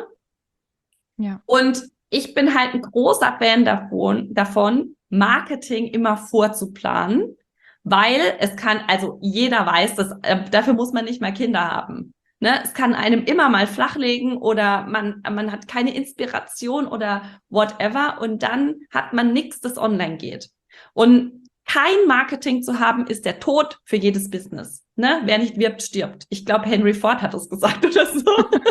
Ja. Und ich bin halt ein großer Fan davon, davon, Marketing immer vorzuplanen, weil es kann, also jeder weiß, dass, äh, dafür muss man nicht mal Kinder haben. Ne, es kann einem immer mal flachlegen oder man, man hat keine Inspiration oder whatever und dann hat man nichts, das online geht. Und kein Marketing zu haben, ist der Tod für jedes Business. Ne? Wer nicht wirbt, stirbt. Ich glaube, Henry Ford hat das gesagt oder so.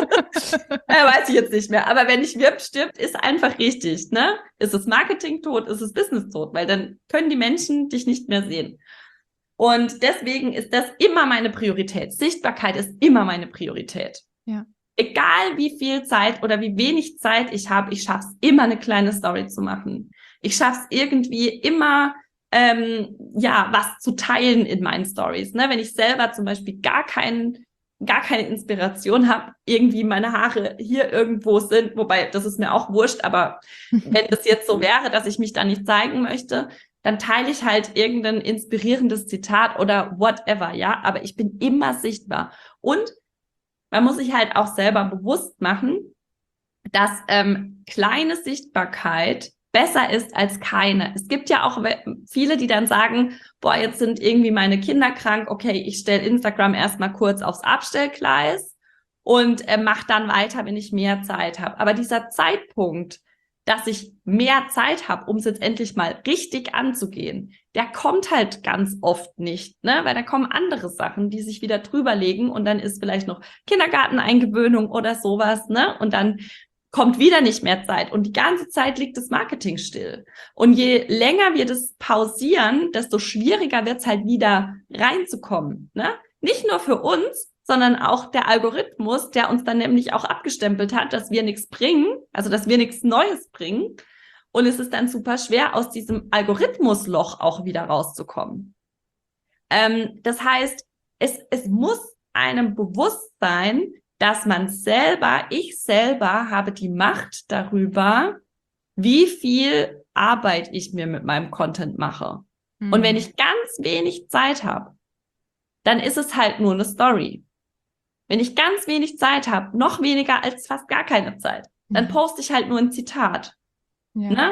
äh, weiß ich jetzt nicht mehr. Aber wer nicht wirbt, stirbt, ist einfach richtig. Ne? Ist es Marketing tot, ist es Business tot, weil dann können die Menschen dich nicht mehr sehen. Und deswegen ist das immer meine Priorität. Sichtbarkeit ist immer meine Priorität. Ja. Egal wie viel Zeit oder wie wenig Zeit ich habe, ich schaffe es immer, eine kleine Story zu machen. Ich schaffe es irgendwie immer, ähm, ja, was zu teilen in meinen Stories. Ne? Wenn ich selber zum Beispiel gar keinen, gar keine Inspiration habe, irgendwie meine Haare hier irgendwo sind, wobei das ist mir auch wurscht, aber wenn das jetzt so wäre, dass ich mich da nicht zeigen möchte, dann teile ich halt irgendein inspirierendes Zitat oder whatever, ja, aber ich bin immer sichtbar. Und man muss sich halt auch selber bewusst machen, dass ähm, kleine Sichtbarkeit besser ist als keine. Es gibt ja auch viele, die dann sagen, boah, jetzt sind irgendwie meine Kinder krank, okay, ich stelle Instagram erstmal kurz aufs Abstellgleis und äh, mache dann weiter, wenn ich mehr Zeit habe. Aber dieser Zeitpunkt, dass ich mehr Zeit habe, um es jetzt endlich mal richtig anzugehen, der kommt halt ganz oft nicht, ne? Weil da kommen andere Sachen, die sich wieder drüber legen und dann ist vielleicht noch Kindergarteneingewöhnung oder sowas, ne? Und dann kommt wieder nicht mehr Zeit und die ganze Zeit liegt das Marketing still. Und je länger wir das pausieren, desto schwieriger wird es halt wieder reinzukommen, ne? Nicht nur für uns, sondern auch der Algorithmus, der uns dann nämlich auch abgestempelt hat, dass wir nichts bringen, also dass wir nichts Neues bringen. Und es ist dann super schwer, aus diesem Algorithmusloch auch wieder rauszukommen. Ähm, das heißt, es, es muss einem bewusst sein, dass man selber, ich selber habe die Macht darüber, wie viel Arbeit ich mir mit meinem Content mache. Mhm. Und wenn ich ganz wenig Zeit habe, dann ist es halt nur eine Story. Wenn ich ganz wenig Zeit habe, noch weniger als fast gar keine Zeit, dann poste ich halt nur ein Zitat. Ja. Ne?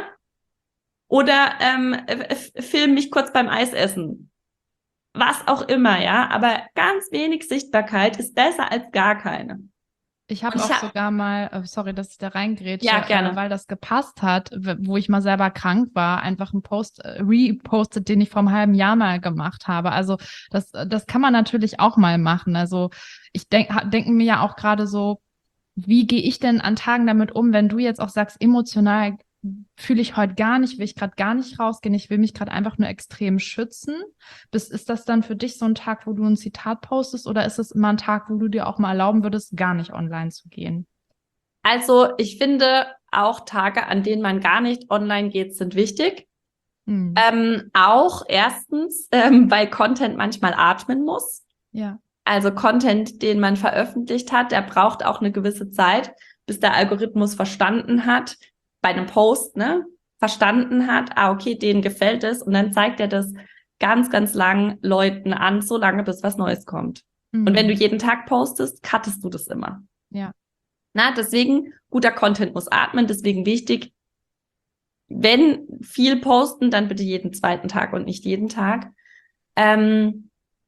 Oder ähm, film mich kurz beim Eisessen. Was auch immer, ja. Aber ganz wenig Sichtbarkeit ist besser als gar keine. Ich habe auch hab, sogar mal, sorry, dass ich da reingrätsche, ja, gerne. weil das gepasst hat, wo ich mal selber krank war, einfach einen Post repostet, den ich vor einem halben Jahr mal gemacht habe. Also das, das kann man natürlich auch mal machen. Also ich denke denke mir ja auch gerade so, wie gehe ich denn an Tagen damit um, wenn du jetzt auch sagst, emotional fühle ich heute gar nicht, will ich gerade gar nicht rausgehen, ich will mich gerade einfach nur extrem schützen. Bis, ist das dann für dich so ein Tag, wo du ein Zitat postest oder ist es immer ein Tag, wo du dir auch mal erlauben würdest, gar nicht online zu gehen? Also ich finde auch Tage, an denen man gar nicht online geht, sind wichtig. Hm. Ähm, auch erstens, ähm, weil Content manchmal atmen muss. Ja. Also Content, den man veröffentlicht hat, der braucht auch eine gewisse Zeit, bis der Algorithmus verstanden hat, bei einem Post, ne, verstanden hat, ah, okay, denen gefällt es und dann zeigt er das ganz, ganz lang Leuten an, so lange, bis was Neues kommt. Mhm. Und wenn du jeden Tag postest, cuttest du das immer. Ja. Na, deswegen, guter Content muss atmen, deswegen wichtig, wenn viel posten, dann bitte jeden zweiten Tag und nicht jeden Tag. Ähm,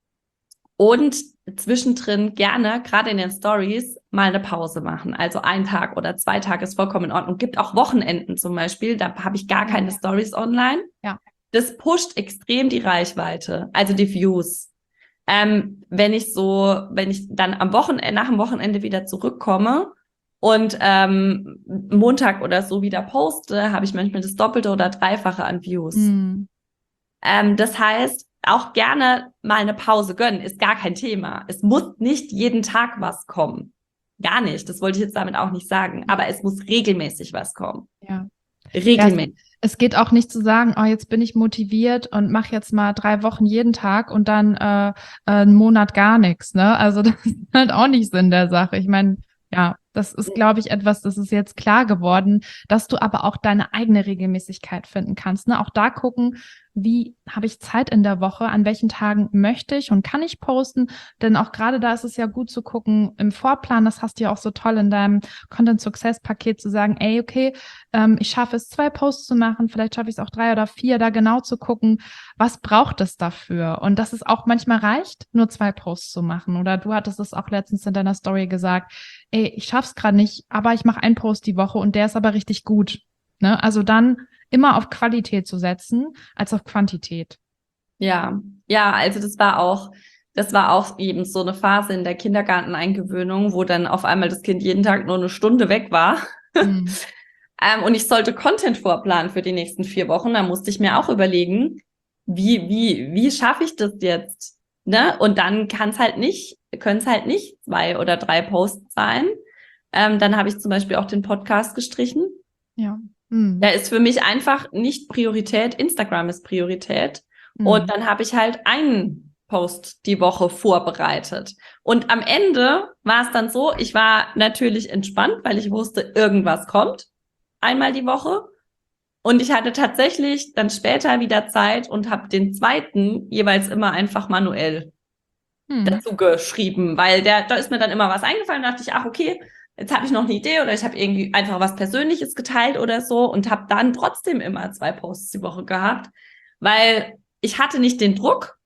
und zwischendrin gerne, gerade in den Stories, mal eine Pause machen. Also ein Tag oder zwei Tage ist vollkommen in Ordnung. Gibt auch Wochenenden zum Beispiel, da habe ich gar keine ja. Stories online. Ja. Das pusht extrem die Reichweite, also die Views. Ähm, wenn ich so, wenn ich dann am Wochenende, nach dem Wochenende wieder zurückkomme und ähm, Montag oder so wieder poste, habe ich manchmal das Doppelte oder Dreifache an Views. Mhm. Ähm, das heißt, auch gerne mal eine Pause gönnen, ist gar kein Thema. Es muss nicht jeden Tag was kommen. Gar nicht. Das wollte ich jetzt damit auch nicht sagen. Aber es muss regelmäßig was kommen. Ja. Regelmäßig. Ja, es geht auch nicht zu sagen, oh, jetzt bin ich motiviert und mache jetzt mal drei Wochen jeden Tag und dann äh, einen Monat gar nichts. Ne? Also das ist halt auch nicht Sinn der Sache. Ich meine, ja, das ist, glaube ich, etwas, das ist jetzt klar geworden, dass du aber auch deine eigene Regelmäßigkeit finden kannst. Ne? Auch da gucken, wie habe ich Zeit in der Woche, an welchen Tagen möchte ich und kann ich posten, denn auch gerade da ist es ja gut zu gucken im Vorplan, das hast du ja auch so toll in deinem Content-Success-Paket zu sagen, ey, okay, ähm, ich schaffe es, zwei Posts zu machen, vielleicht schaffe ich es auch drei oder vier, da genau zu gucken, was braucht es dafür und dass es auch manchmal reicht, nur zwei Posts zu machen oder du hattest es auch letztens in deiner Story gesagt, ey, ich schaff's gerade nicht, aber ich mache einen Post die Woche und der ist aber richtig gut, ne? Also dann immer auf Qualität zu setzen, als auf Quantität. Ja, ja, also das war auch, das war auch eben so eine Phase in der Kindergarteneingewöhnung, wo dann auf einmal das Kind jeden Tag nur eine Stunde weg war. Mhm. ähm, und ich sollte Content vorplanen für die nächsten vier Wochen. Da musste ich mir auch überlegen, wie, wie, wie schaffe ich das jetzt? Ne? Und dann kann es halt nicht, können es halt nicht zwei oder drei Posts sein. Ähm, dann habe ich zum Beispiel auch den Podcast gestrichen. Ja. Mhm. Da ist für mich einfach nicht Priorität, Instagram ist Priorität. Mhm. Und dann habe ich halt einen Post die Woche vorbereitet. Und am Ende war es dann so, ich war natürlich entspannt, weil ich wusste, irgendwas kommt einmal die Woche. Und ich hatte tatsächlich dann später wieder Zeit und habe den zweiten jeweils immer einfach manuell mhm. dazu geschrieben, weil der, da ist mir dann immer was eingefallen, da dachte ich, ach okay, jetzt habe ich noch eine Idee oder ich habe irgendwie einfach was Persönliches geteilt oder so und habe dann trotzdem immer zwei Posts die Woche gehabt, weil ich hatte nicht den Druck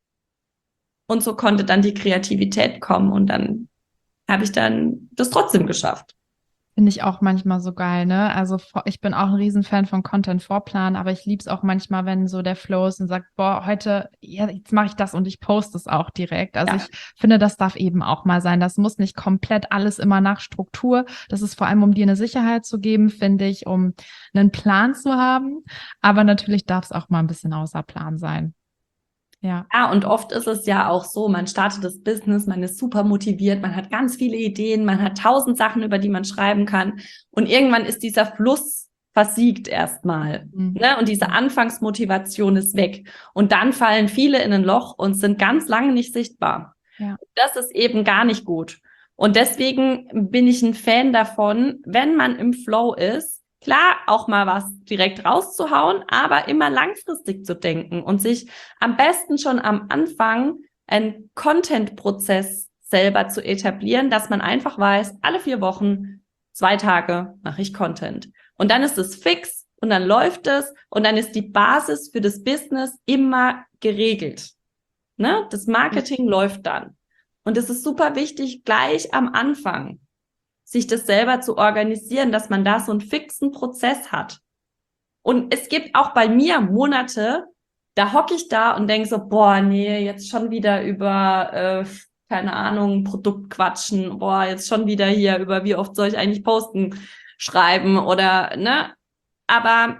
und so konnte dann die Kreativität kommen und dann habe ich dann das trotzdem geschafft. Finde ich auch manchmal so geil, ne? Also ich bin auch ein Riesenfan von Content-Vorplan, aber ich liebe es auch manchmal, wenn so der Flow ist und sagt, boah, heute, ja, jetzt mache ich das und ich poste es auch direkt. Also ja. Ich finde, das darf eben auch mal sein. Das muss nicht komplett alles immer nach Struktur. Das ist vor allem, um dir eine Sicherheit zu geben, finde ich, um einen Plan zu haben. Aber natürlich darf es auch mal ein bisschen außer Plan sein. Ja. Ja, und oft ist es ja auch so, man startet das Business, man ist super motiviert, man hat ganz viele Ideen, man hat tausend Sachen, über die man schreiben kann. Und irgendwann ist dieser Fluss versiegt erstmal. Mhm. Ne? Und diese Anfangsmotivation ist weg. Und dann fallen viele in ein Loch und sind ganz lange nicht sichtbar. Ja. Das ist eben gar nicht gut. Und deswegen bin ich ein Fan davon, wenn man im Flow ist, klar, auch mal was direkt rauszuhauen, aber immer langfristig zu denken und sich am besten schon am Anfang einen Content-Prozess selber zu etablieren, dass man einfach weiß, alle vier Wochen, zwei Tage mache ich Content. Und dann ist es fix und dann läuft es und dann ist die Basis für das Business immer geregelt. Ne? Das Marketing mhm. läuft dann. Und es ist super wichtig, gleich am Anfang sich das selber zu organisieren, dass man da so einen fixen Prozess hat. Und es gibt auch bei mir Monate, da hocke ich da und denke so, boah, nee, jetzt schon wieder über, äh, keine Ahnung, Produkt quatschen, boah, jetzt schon wieder hier über, wie oft soll ich eigentlich posten, schreiben oder, ne? Aber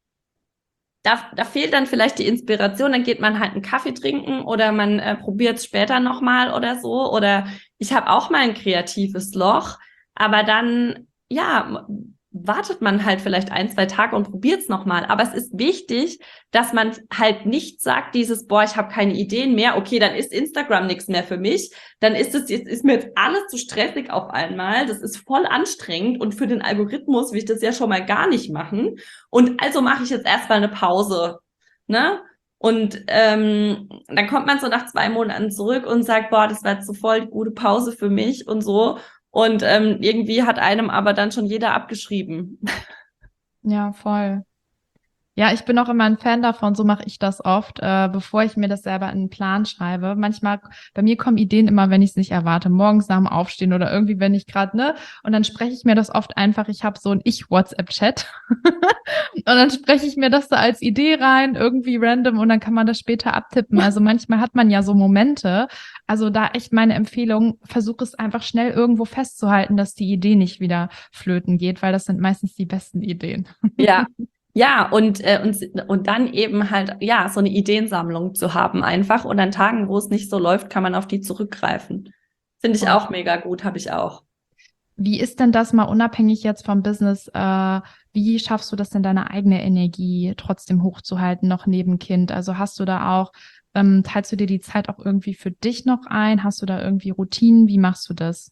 da, da fehlt dann vielleicht die Inspiration, dann geht man halt einen Kaffee trinken oder man äh, probiert es später nochmal oder so. Oder ich habe auch mal ein kreatives Loch. Aber dann, ja, wartet man halt vielleicht ein, zwei Tage und probiert es nochmal. Aber es ist wichtig, dass man halt nicht sagt, dieses, boah, ich habe keine Ideen mehr, okay, dann ist Instagram nichts mehr für mich. Dann ist es, jetzt ist mir jetzt alles zu stressig auf einmal. Das ist voll anstrengend und für den Algorithmus will ich das ja schon mal gar nicht machen. Und also mache ich jetzt erstmal eine Pause, ne? Und ähm, dann kommt man so nach zwei Monaten zurück und sagt, boah, das war jetzt so voll die gute Pause für mich und so. Und ähm, irgendwie hat einem aber dann schon jeder abgeschrieben. Ja, voll. Ja, ich bin auch immer ein Fan davon, so mache ich das oft, äh, bevor ich mir das selber in einen Plan schreibe. Manchmal, bei mir kommen Ideen immer, wenn ich es nicht erwarte, morgens nach dem Aufstehen oder irgendwie, wenn ich gerade, ne, und dann spreche ich mir das oft einfach, ich habe so ein Ich-WhatsApp-Chat und dann spreche ich mir das so als Idee rein, irgendwie random und dann kann man das später abtippen. Also manchmal hat man ja so Momente, also da echt meine Empfehlung, versuch es einfach schnell irgendwo festzuhalten, dass die Idee nicht wieder flöten geht, weil das sind meistens die besten Ideen. Ja. Ja, und, äh, und, und dann eben halt, ja, so eine Ideensammlung zu haben einfach. Und an Tagen, wo es nicht so läuft, kann man auf die zurückgreifen. Finde ich auch mega gut, habe ich auch. Wie ist denn das mal unabhängig jetzt vom Business? Äh, wie schaffst du das denn, deine eigene Energie trotzdem hochzuhalten, noch neben Kind? Also hast du da auch, ähm, teilst du dir die Zeit auch irgendwie für dich noch ein? Hast du da irgendwie Routinen? Wie machst du das?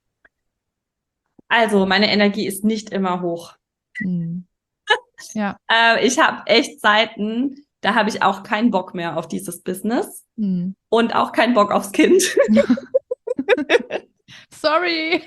Also, meine Energie ist nicht immer hoch. Hm. Ja. Äh, ich habe echt Zeiten, da habe ich auch keinen Bock mehr auf dieses Business hm. und auch keinen Bock aufs Kind. Sorry.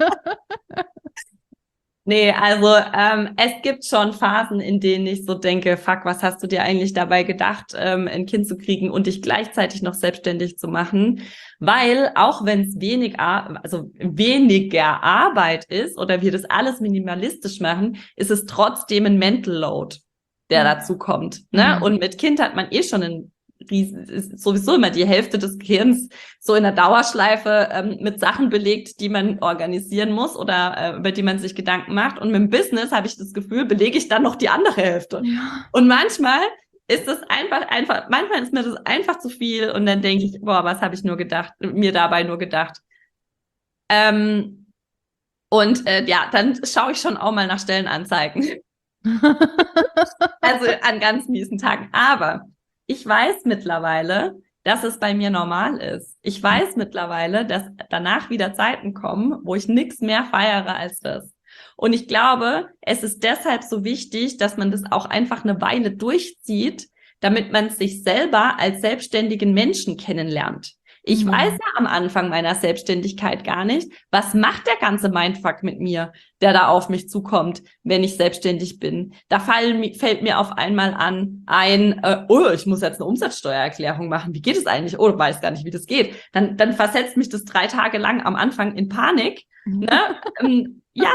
Nee, also ähm, es gibt schon Phasen, in denen ich so denke, fuck, was hast du dir eigentlich dabei gedacht, ähm, ein Kind zu kriegen und dich gleichzeitig noch selbstständig zu machen? Weil auch wenn es wenig, also weniger Arbeit ist oder wir das alles minimalistisch machen, ist es trotzdem ein Mental Load, der mhm. dazu kommt. Ne? Mhm. Und mit Kind hat man eh schon einen riesen, ist sowieso immer die Hälfte des Gehirns so in der Dauerschleife ähm, mit Sachen belegt, die man organisieren muss oder äh, über die man sich Gedanken macht. Und mit dem Business habe ich das Gefühl, belege ich dann noch die andere Hälfte. Ja. Und manchmal ist es einfach, einfach, manchmal ist mir das einfach zu viel und dann denke ich, boah, was habe ich nur gedacht, mir dabei nur gedacht. Ähm, und äh, ja, dann schaue ich schon auch mal nach Stellenanzeigen. Also an ganz miesen Tagen. Aber ich weiß mittlerweile, dass es bei mir normal ist. Ich weiß mittlerweile, dass danach wieder Zeiten kommen, wo ich nichts mehr feiere als das. Und ich glaube, es ist deshalb so wichtig, dass man das auch einfach eine Weile durchzieht, damit man sich selber als selbstständigen Menschen kennenlernt. Ich mhm. weiß ja am Anfang meiner Selbstständigkeit gar nicht, was macht der ganze Mindfuck mit mir, der da auf mich zukommt, wenn ich selbstständig bin. Da fallen, fällt mir auf einmal an ein, äh, oh, ich muss jetzt eine Umsatzsteuererklärung machen. Wie geht es eigentlich? Oh, ich weiß gar nicht, wie das geht. Dann, dann versetzt mich das drei Tage lang am Anfang in Panik. Mhm. Ne? ähm, ja,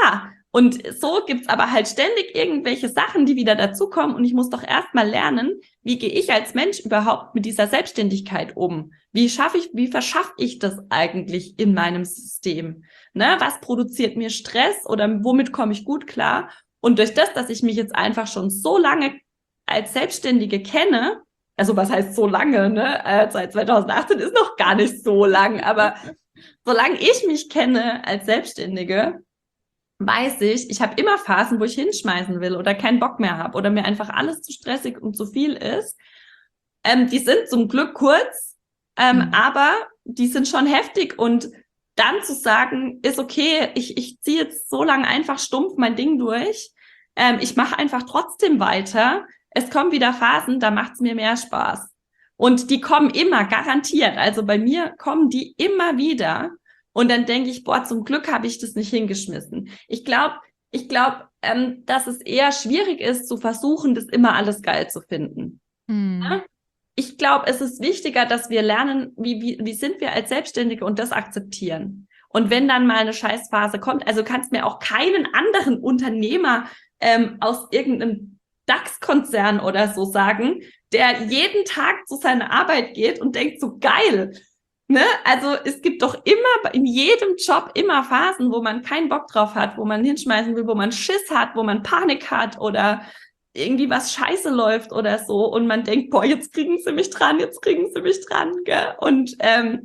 Und so gibt's aber halt ständig irgendwelche Sachen, die wieder dazukommen. Und ich muss doch erstmal lernen, wie gehe ich als Mensch überhaupt mit dieser Selbstständigkeit um? Wie schaffe ich, wie verschaffe ich das eigentlich in meinem System? Ne? Was produziert mir Stress oder womit komme ich gut klar? Und durch das, dass ich mich jetzt einfach schon so lange als Selbstständige kenne, also was heißt so lange, ne? Äh, seit zweitausendachtzehn ist noch gar nicht so lang, aber solange ich mich kenne als Selbstständige, weiß ich, ich habe immer Phasen, wo ich hinschmeißen will oder keinen Bock mehr habe oder mir einfach alles zu stressig und zu viel ist. Ähm, die sind zum Glück kurz, ähm, mhm. aber die sind schon heftig. Und dann zu sagen, ist okay, ich, ich ziehe jetzt so lange einfach stumpf mein Ding durch. Ähm, ich mache einfach trotzdem weiter. Es kommen wieder Phasen, da macht's mir mehr Spaß. Und die kommen immer, garantiert. Also bei mir kommen die immer wieder. Und dann denke ich, boah, zum Glück habe ich das nicht hingeschmissen. Ich glaube, ich glaube, ähm, dass es eher schwierig ist, zu versuchen, das immer alles geil zu finden. Mhm. Ja? Ich glaube, es ist wichtiger, dass wir lernen, wie, wie, wie sind wir als Selbstständige und das akzeptieren. Und wenn dann mal eine Scheißphase kommt, also kannst mir auch keinen anderen Unternehmer ähm, aus irgendeinem DAX-Konzern oder so sagen, der jeden Tag zu seiner Arbeit geht und denkt so, geil. Ne? Also es gibt doch immer in jedem Job immer Phasen, wo man keinen Bock drauf hat, wo man hinschmeißen will, wo man Schiss hat, wo man Panik hat oder irgendwie was scheiße läuft oder so und man denkt, boah, jetzt kriegen sie mich dran, jetzt kriegen sie mich dran, gell? Und ähm,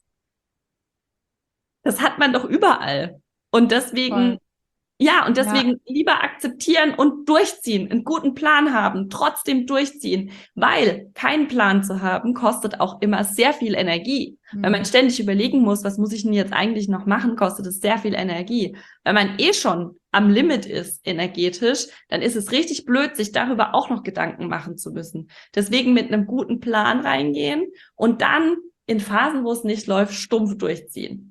das hat man doch überall. Und deswegen, Voll. ja, und deswegen ja. lieber akzeptieren und durchziehen, einen guten Plan haben, trotzdem durchziehen, weil keinen Plan zu haben, kostet auch immer sehr viel Energie. Mhm. Wenn man ständig überlegen muss, was muss ich denn jetzt eigentlich noch machen, kostet es sehr viel Energie. Wenn man eh schon am Limit ist energetisch, dann ist es richtig blöd, sich darüber auch noch Gedanken machen zu müssen. Deswegen mit einem guten Plan reingehen und dann in Phasen, wo es nicht läuft, stumpf durchziehen.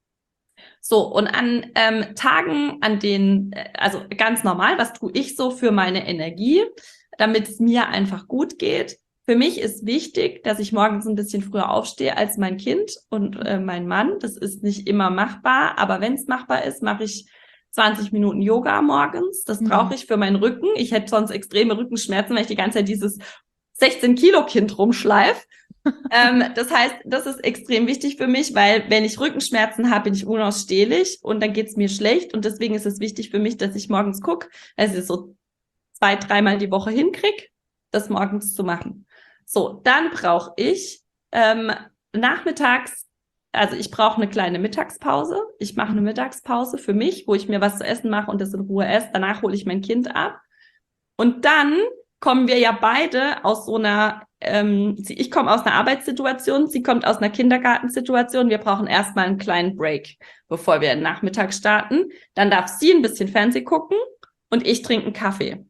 So, und an ähm, Tagen, an denen, also ganz normal, was tue ich so für meine Energie, damit es mir einfach gut geht? Für mich ist wichtig, dass ich morgens ein bisschen früher aufstehe als mein Kind und äh, mein Mann. Das ist nicht immer machbar, aber wenn es machbar ist, mache ich zwanzig Minuten Yoga morgens. Das brauche ich für meinen Rücken. Ich hätte sonst extreme Rückenschmerzen, weil ich die ganze Zeit dieses sechzehn Kilo Kind rumschleife. ähm, das heißt, das ist extrem wichtig für mich, weil wenn ich Rückenschmerzen habe, bin ich unausstehlich und dann geht's mir schlecht. Und deswegen ist es wichtig für mich, dass ich morgens gucke, also so zwei, dreimal die Woche hinkriege, das morgens zu machen. So, dann brauche ich ähm, nachmittags, also ich brauche eine kleine Mittagspause. Ich mache eine Mittagspause für mich, wo ich mir was zu essen mache und das in Ruhe esse. Danach hole ich mein Kind ab. Und dann kommen wir ja beide aus so einer, ähm, ich komme aus einer Arbeitssituation, sie kommt aus einer Kindergartensituation. Wir brauchen erstmal einen kleinen Break, bevor wir den Nachmittag starten. Dann darf sie ein bisschen Fernsehen gucken und ich trinke einen Kaffee.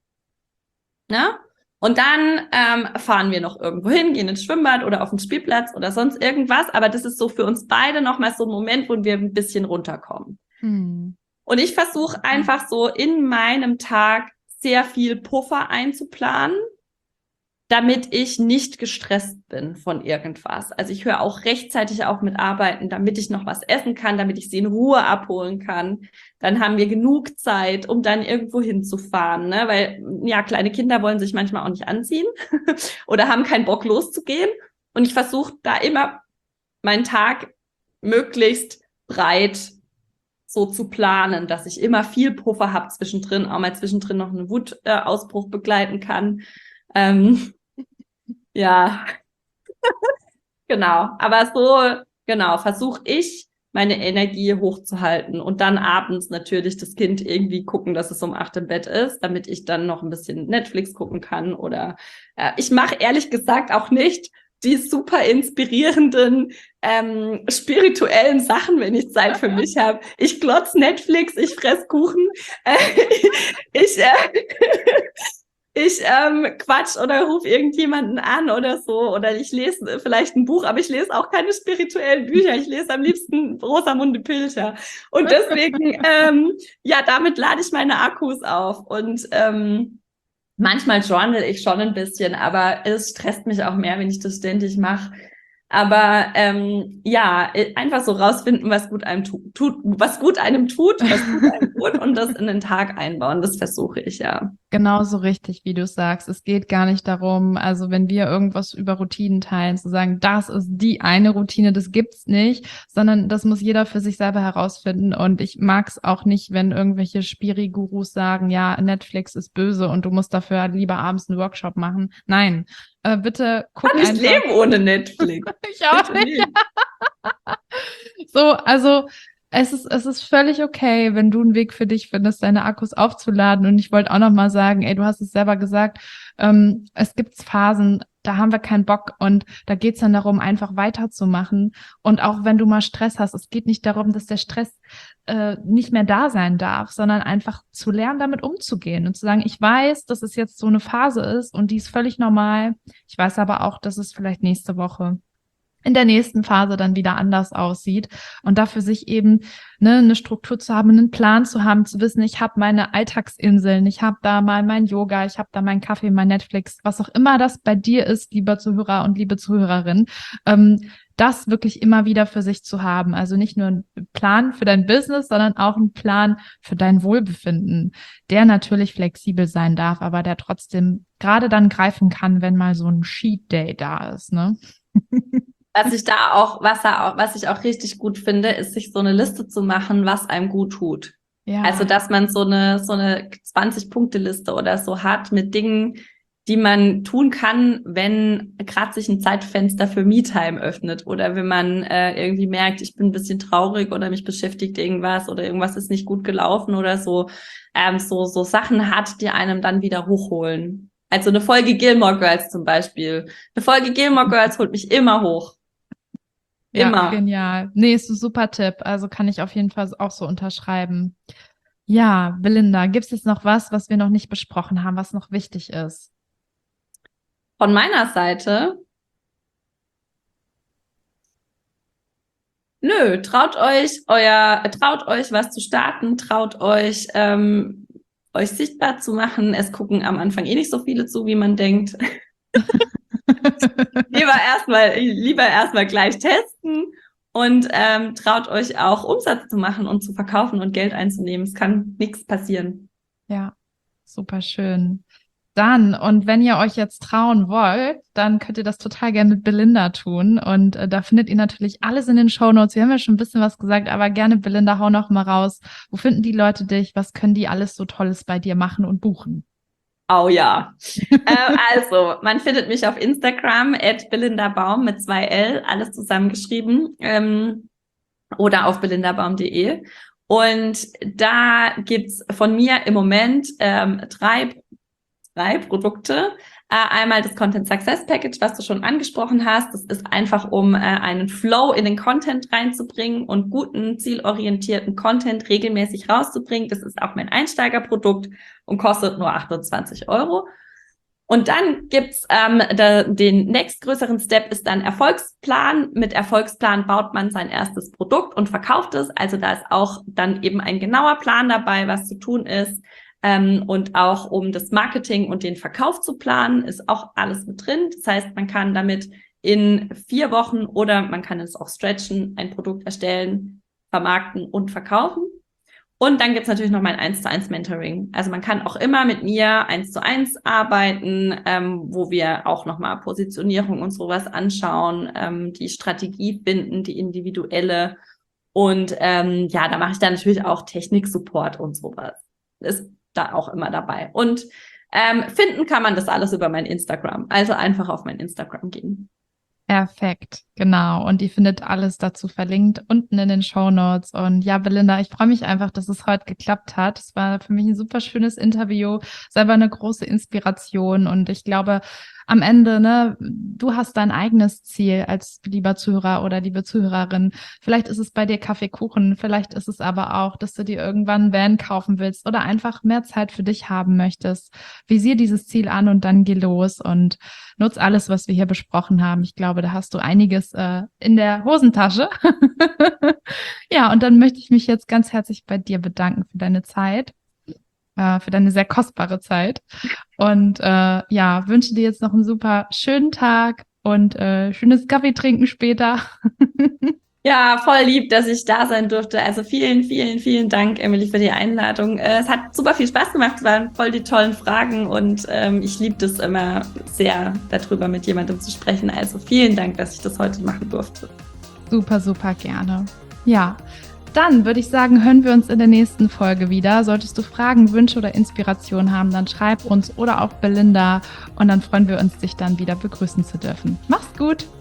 Ja? Und dann ähm, fahren wir noch irgendwo hin, gehen ins Schwimmbad oder auf den Spielplatz oder sonst irgendwas. Aber das ist so für uns beide nochmal so ein Moment, wo wir ein bisschen runterkommen. Hm. Und ich versuche einfach so in meinem Tag sehr viel Puffer einzuplanen, damit ich nicht gestresst bin von irgendwas. Also ich höre auch rechtzeitig auf mit Arbeiten, damit ich noch was essen kann, damit ich sie in Ruhe abholen kann. Dann haben wir genug Zeit, um dann irgendwo hinzufahren, ne? Weil ja, kleine Kinder wollen sich manchmal auch nicht anziehen oder haben keinen Bock loszugehen. Und ich versuche da immer meinen Tag möglichst breit so zu planen, dass ich immer viel Puffer habe zwischendrin, auch mal zwischendrin noch einen Wutausbruch äh, begleiten kann. Ähm, ja, genau. Aber so, genau, versuche ich, meine Energie hochzuhalten und dann abends natürlich das Kind irgendwie gucken, dass es um acht im Bett ist, damit ich dann noch ein bisschen Netflix gucken kann oder äh, ich mache ehrlich gesagt auch nicht die super inspirierenden, ähm, spirituellen Sachen, wenn ich Zeit für mich habe. Ich glotz Netflix, ich fress Kuchen, äh, ich, äh, ich ähm, quatsch oder ruf irgendjemanden an oder so oder ich lese vielleicht ein Buch, aber ich lese auch keine spirituellen Bücher. Ich lese am liebsten Rosamunde Pilcher. Und deswegen, ähm, ja, damit lade ich meine Akkus auf und ähm, manchmal journal ich schon ein bisschen, aber es stresst mich auch mehr, wenn ich das ständig mache. Aber ähm, ja, einfach so rausfinden, was gut einem tu- tut, was gut einem tut, was gut einem tut und das in den Tag einbauen. Das versuche ich, ja. Genauso richtig, wie du sagst. Es geht gar nicht darum, also wenn wir irgendwas über Routinen teilen, zu sagen, das ist die eine Routine, das gibt's nicht, sondern das muss jeder für sich selber herausfinden. Und ich mag es auch nicht, wenn irgendwelche Spiri-Gurus sagen, ja, Netflix ist böse und du musst dafür lieber abends einen Workshop machen. Nein, äh, bitte guck Kann ich einfach. leben ohne Netflix. Ich auch Bitte nicht. nicht. So, also es ist, es ist völlig okay, wenn du einen Weg für dich findest, deine Akkus aufzuladen. Und ich wollte auch noch mal sagen, ey, du hast es selber gesagt, ähm, es gibt Phasen, da haben wir keinen Bock und da geht's dann darum, einfach weiterzumachen. Und auch wenn du mal Stress hast, es geht nicht darum, dass der Stress äh, nicht mehr da sein darf, sondern einfach zu lernen, damit umzugehen und zu sagen, ich weiß, dass es jetzt so eine Phase ist und die ist völlig normal. Ich weiß aber auch, dass es vielleicht nächste Woche in der nächsten Phase dann wieder anders aussieht und dafür sich eben ne, eine Struktur zu haben, einen Plan zu haben, zu wissen, ich habe meine Alltagsinseln, ich habe da mal mein Yoga, ich habe da meinen Kaffee, mein Netflix, was auch immer das bei dir ist, lieber Zuhörer und liebe Zuhörerin, ähm, das wirklich immer wieder für sich zu haben. Also nicht nur ein Plan für dein Business, sondern auch ein Plan für dein Wohlbefinden, der natürlich flexibel sein darf, aber der trotzdem gerade dann greifen kann, wenn mal so ein Cheat Day da ist, ne? Was ich da auch, was da auch, was ich auch richtig gut finde, ist, sich so eine Liste zu machen, was einem gut tut. Ja. Also, dass man so eine, so eine zwanzig-Punkte-Liste oder so hat mit Dingen, die man tun kann, wenn gerade sich ein Zeitfenster für Me-Time öffnet oder wenn man äh, irgendwie merkt, ich bin ein bisschen traurig oder mich beschäftigt irgendwas oder irgendwas ist nicht gut gelaufen oder so, ähm, so, so Sachen hat, die einem dann wieder hochholen. Also eine Folge Gilmore Girls zum Beispiel. Eine Folge Gilmore Girls holt mich immer hoch. Immer. Ja, genial. Nee, ist ein super Tipp. Also kann ich auf jeden Fall auch so unterschreiben. Ja, Belinda, gibt es jetzt noch was, was wir noch nicht besprochen haben, was noch wichtig ist? Von meiner Seite, nö, traut euch, euer, traut euch, was zu starten, traut euch, ähm, euch sichtbar zu machen. Es gucken am Anfang eh nicht so viele zu, wie man denkt. lieber erstmal, lieber erstmal gleich testen und ähm, traut euch auch Umsatz zu machen und zu verkaufen und Geld einzunehmen. Es kann nichts passieren. Ja, super schön. Dann, und wenn ihr euch jetzt trauen wollt, dann könnt ihr das total gerne mit Belinda tun. Und äh, da findet ihr natürlich alles in den Shownotes. Wir haben ja schon ein bisschen was gesagt, aber gerne, Belinda, hau noch mal raus. Wo finden die Leute dich? Was können die alles so Tolles bei dir machen und buchen? Oh ja. äh, also, man findet mich auf Instagram at Belinda Baum mit zwei L, alles zusammengeschrieben, ähm, oder auf belindabaum punkt de. Und da gibt's von mir im Moment ähm, drei, drei Produkte. Äh, einmal das Content Success Package, was du schon angesprochen hast. Das ist einfach, um äh, einen Flow in den Content reinzubringen und guten, zielorientierten Content regelmäßig rauszubringen. Das ist auch mein Einsteigerprodukt und kostet nur achtundzwanzig Euro. Und dann gibt's ähm, da, den nächstgrößeren Step ist dann Erfolgsplan. Mit Erfolgsplan baut man sein erstes Produkt und verkauft es. Also da ist auch dann eben ein genauer Plan dabei, was zu tun ist. Ähm, und auch um das Marketing und den Verkauf zu planen, ist auch alles mit drin. Das heißt, man kann damit in vier Wochen oder man kann es auch stretchen, ein Produkt erstellen, vermarkten und verkaufen. Und dann gibt's natürlich noch mein eins zu eins Mentoring. Also man kann auch immer mit mir eins zu eins arbeiten, ähm, wo wir auch nochmal Positionierung und sowas anschauen, ähm, die Strategie finden, die individuelle. Und ähm, ja, da mache ich dann natürlich auch Technik-Support und sowas. Ist da auch immer dabei. Und ähm, finden kann man das alles über mein Instagram. Also einfach auf mein Instagram gehen. Perfekt, genau. Und ihr findet alles dazu verlinkt unten in den Shownotes. Und ja, Belinda, ich freue mich einfach, dass es heute geklappt hat. Es war für mich ein super schönes Interview, selber eine große Inspiration. Und ich glaube, am Ende, ne, du hast dein eigenes Ziel als lieber Zuhörer oder liebe Zuhörerin. Vielleicht ist es bei dir Kaffeekuchen, vielleicht ist es aber auch, dass du dir irgendwann ein Van kaufen willst oder einfach mehr Zeit für dich haben möchtest. Visier dieses Ziel an und dann geh los und nutz alles, was wir hier besprochen haben. Ich glaube, da hast du einiges äh, in der Hosentasche. Ja, und dann möchte ich mich jetzt ganz herzlich bei dir bedanken für deine Zeit. Für deine sehr kostbare Zeit. Und äh, ja, wünsche dir jetzt noch einen super schönen Tag und äh, schönes Kaffee trinken später. Ja, voll lieb, dass ich da sein durfte. Also vielen, vielen, vielen Dank, Emily, für die Einladung. Äh, es hat super viel Spaß gemacht, es waren voll die tollen Fragen und ähm, ich liebe das immer sehr, darüber mit jemandem zu sprechen. Also vielen Dank, dass ich das heute machen durfte. Super, super gerne. Ja, dann würde ich sagen, hören wir uns in der nächsten Folge wieder. Solltest du Fragen, Wünsche oder Inspirationen haben, dann schreib uns oder auch Belinda und dann freuen wir uns, dich dann wieder begrüßen zu dürfen. Mach's gut!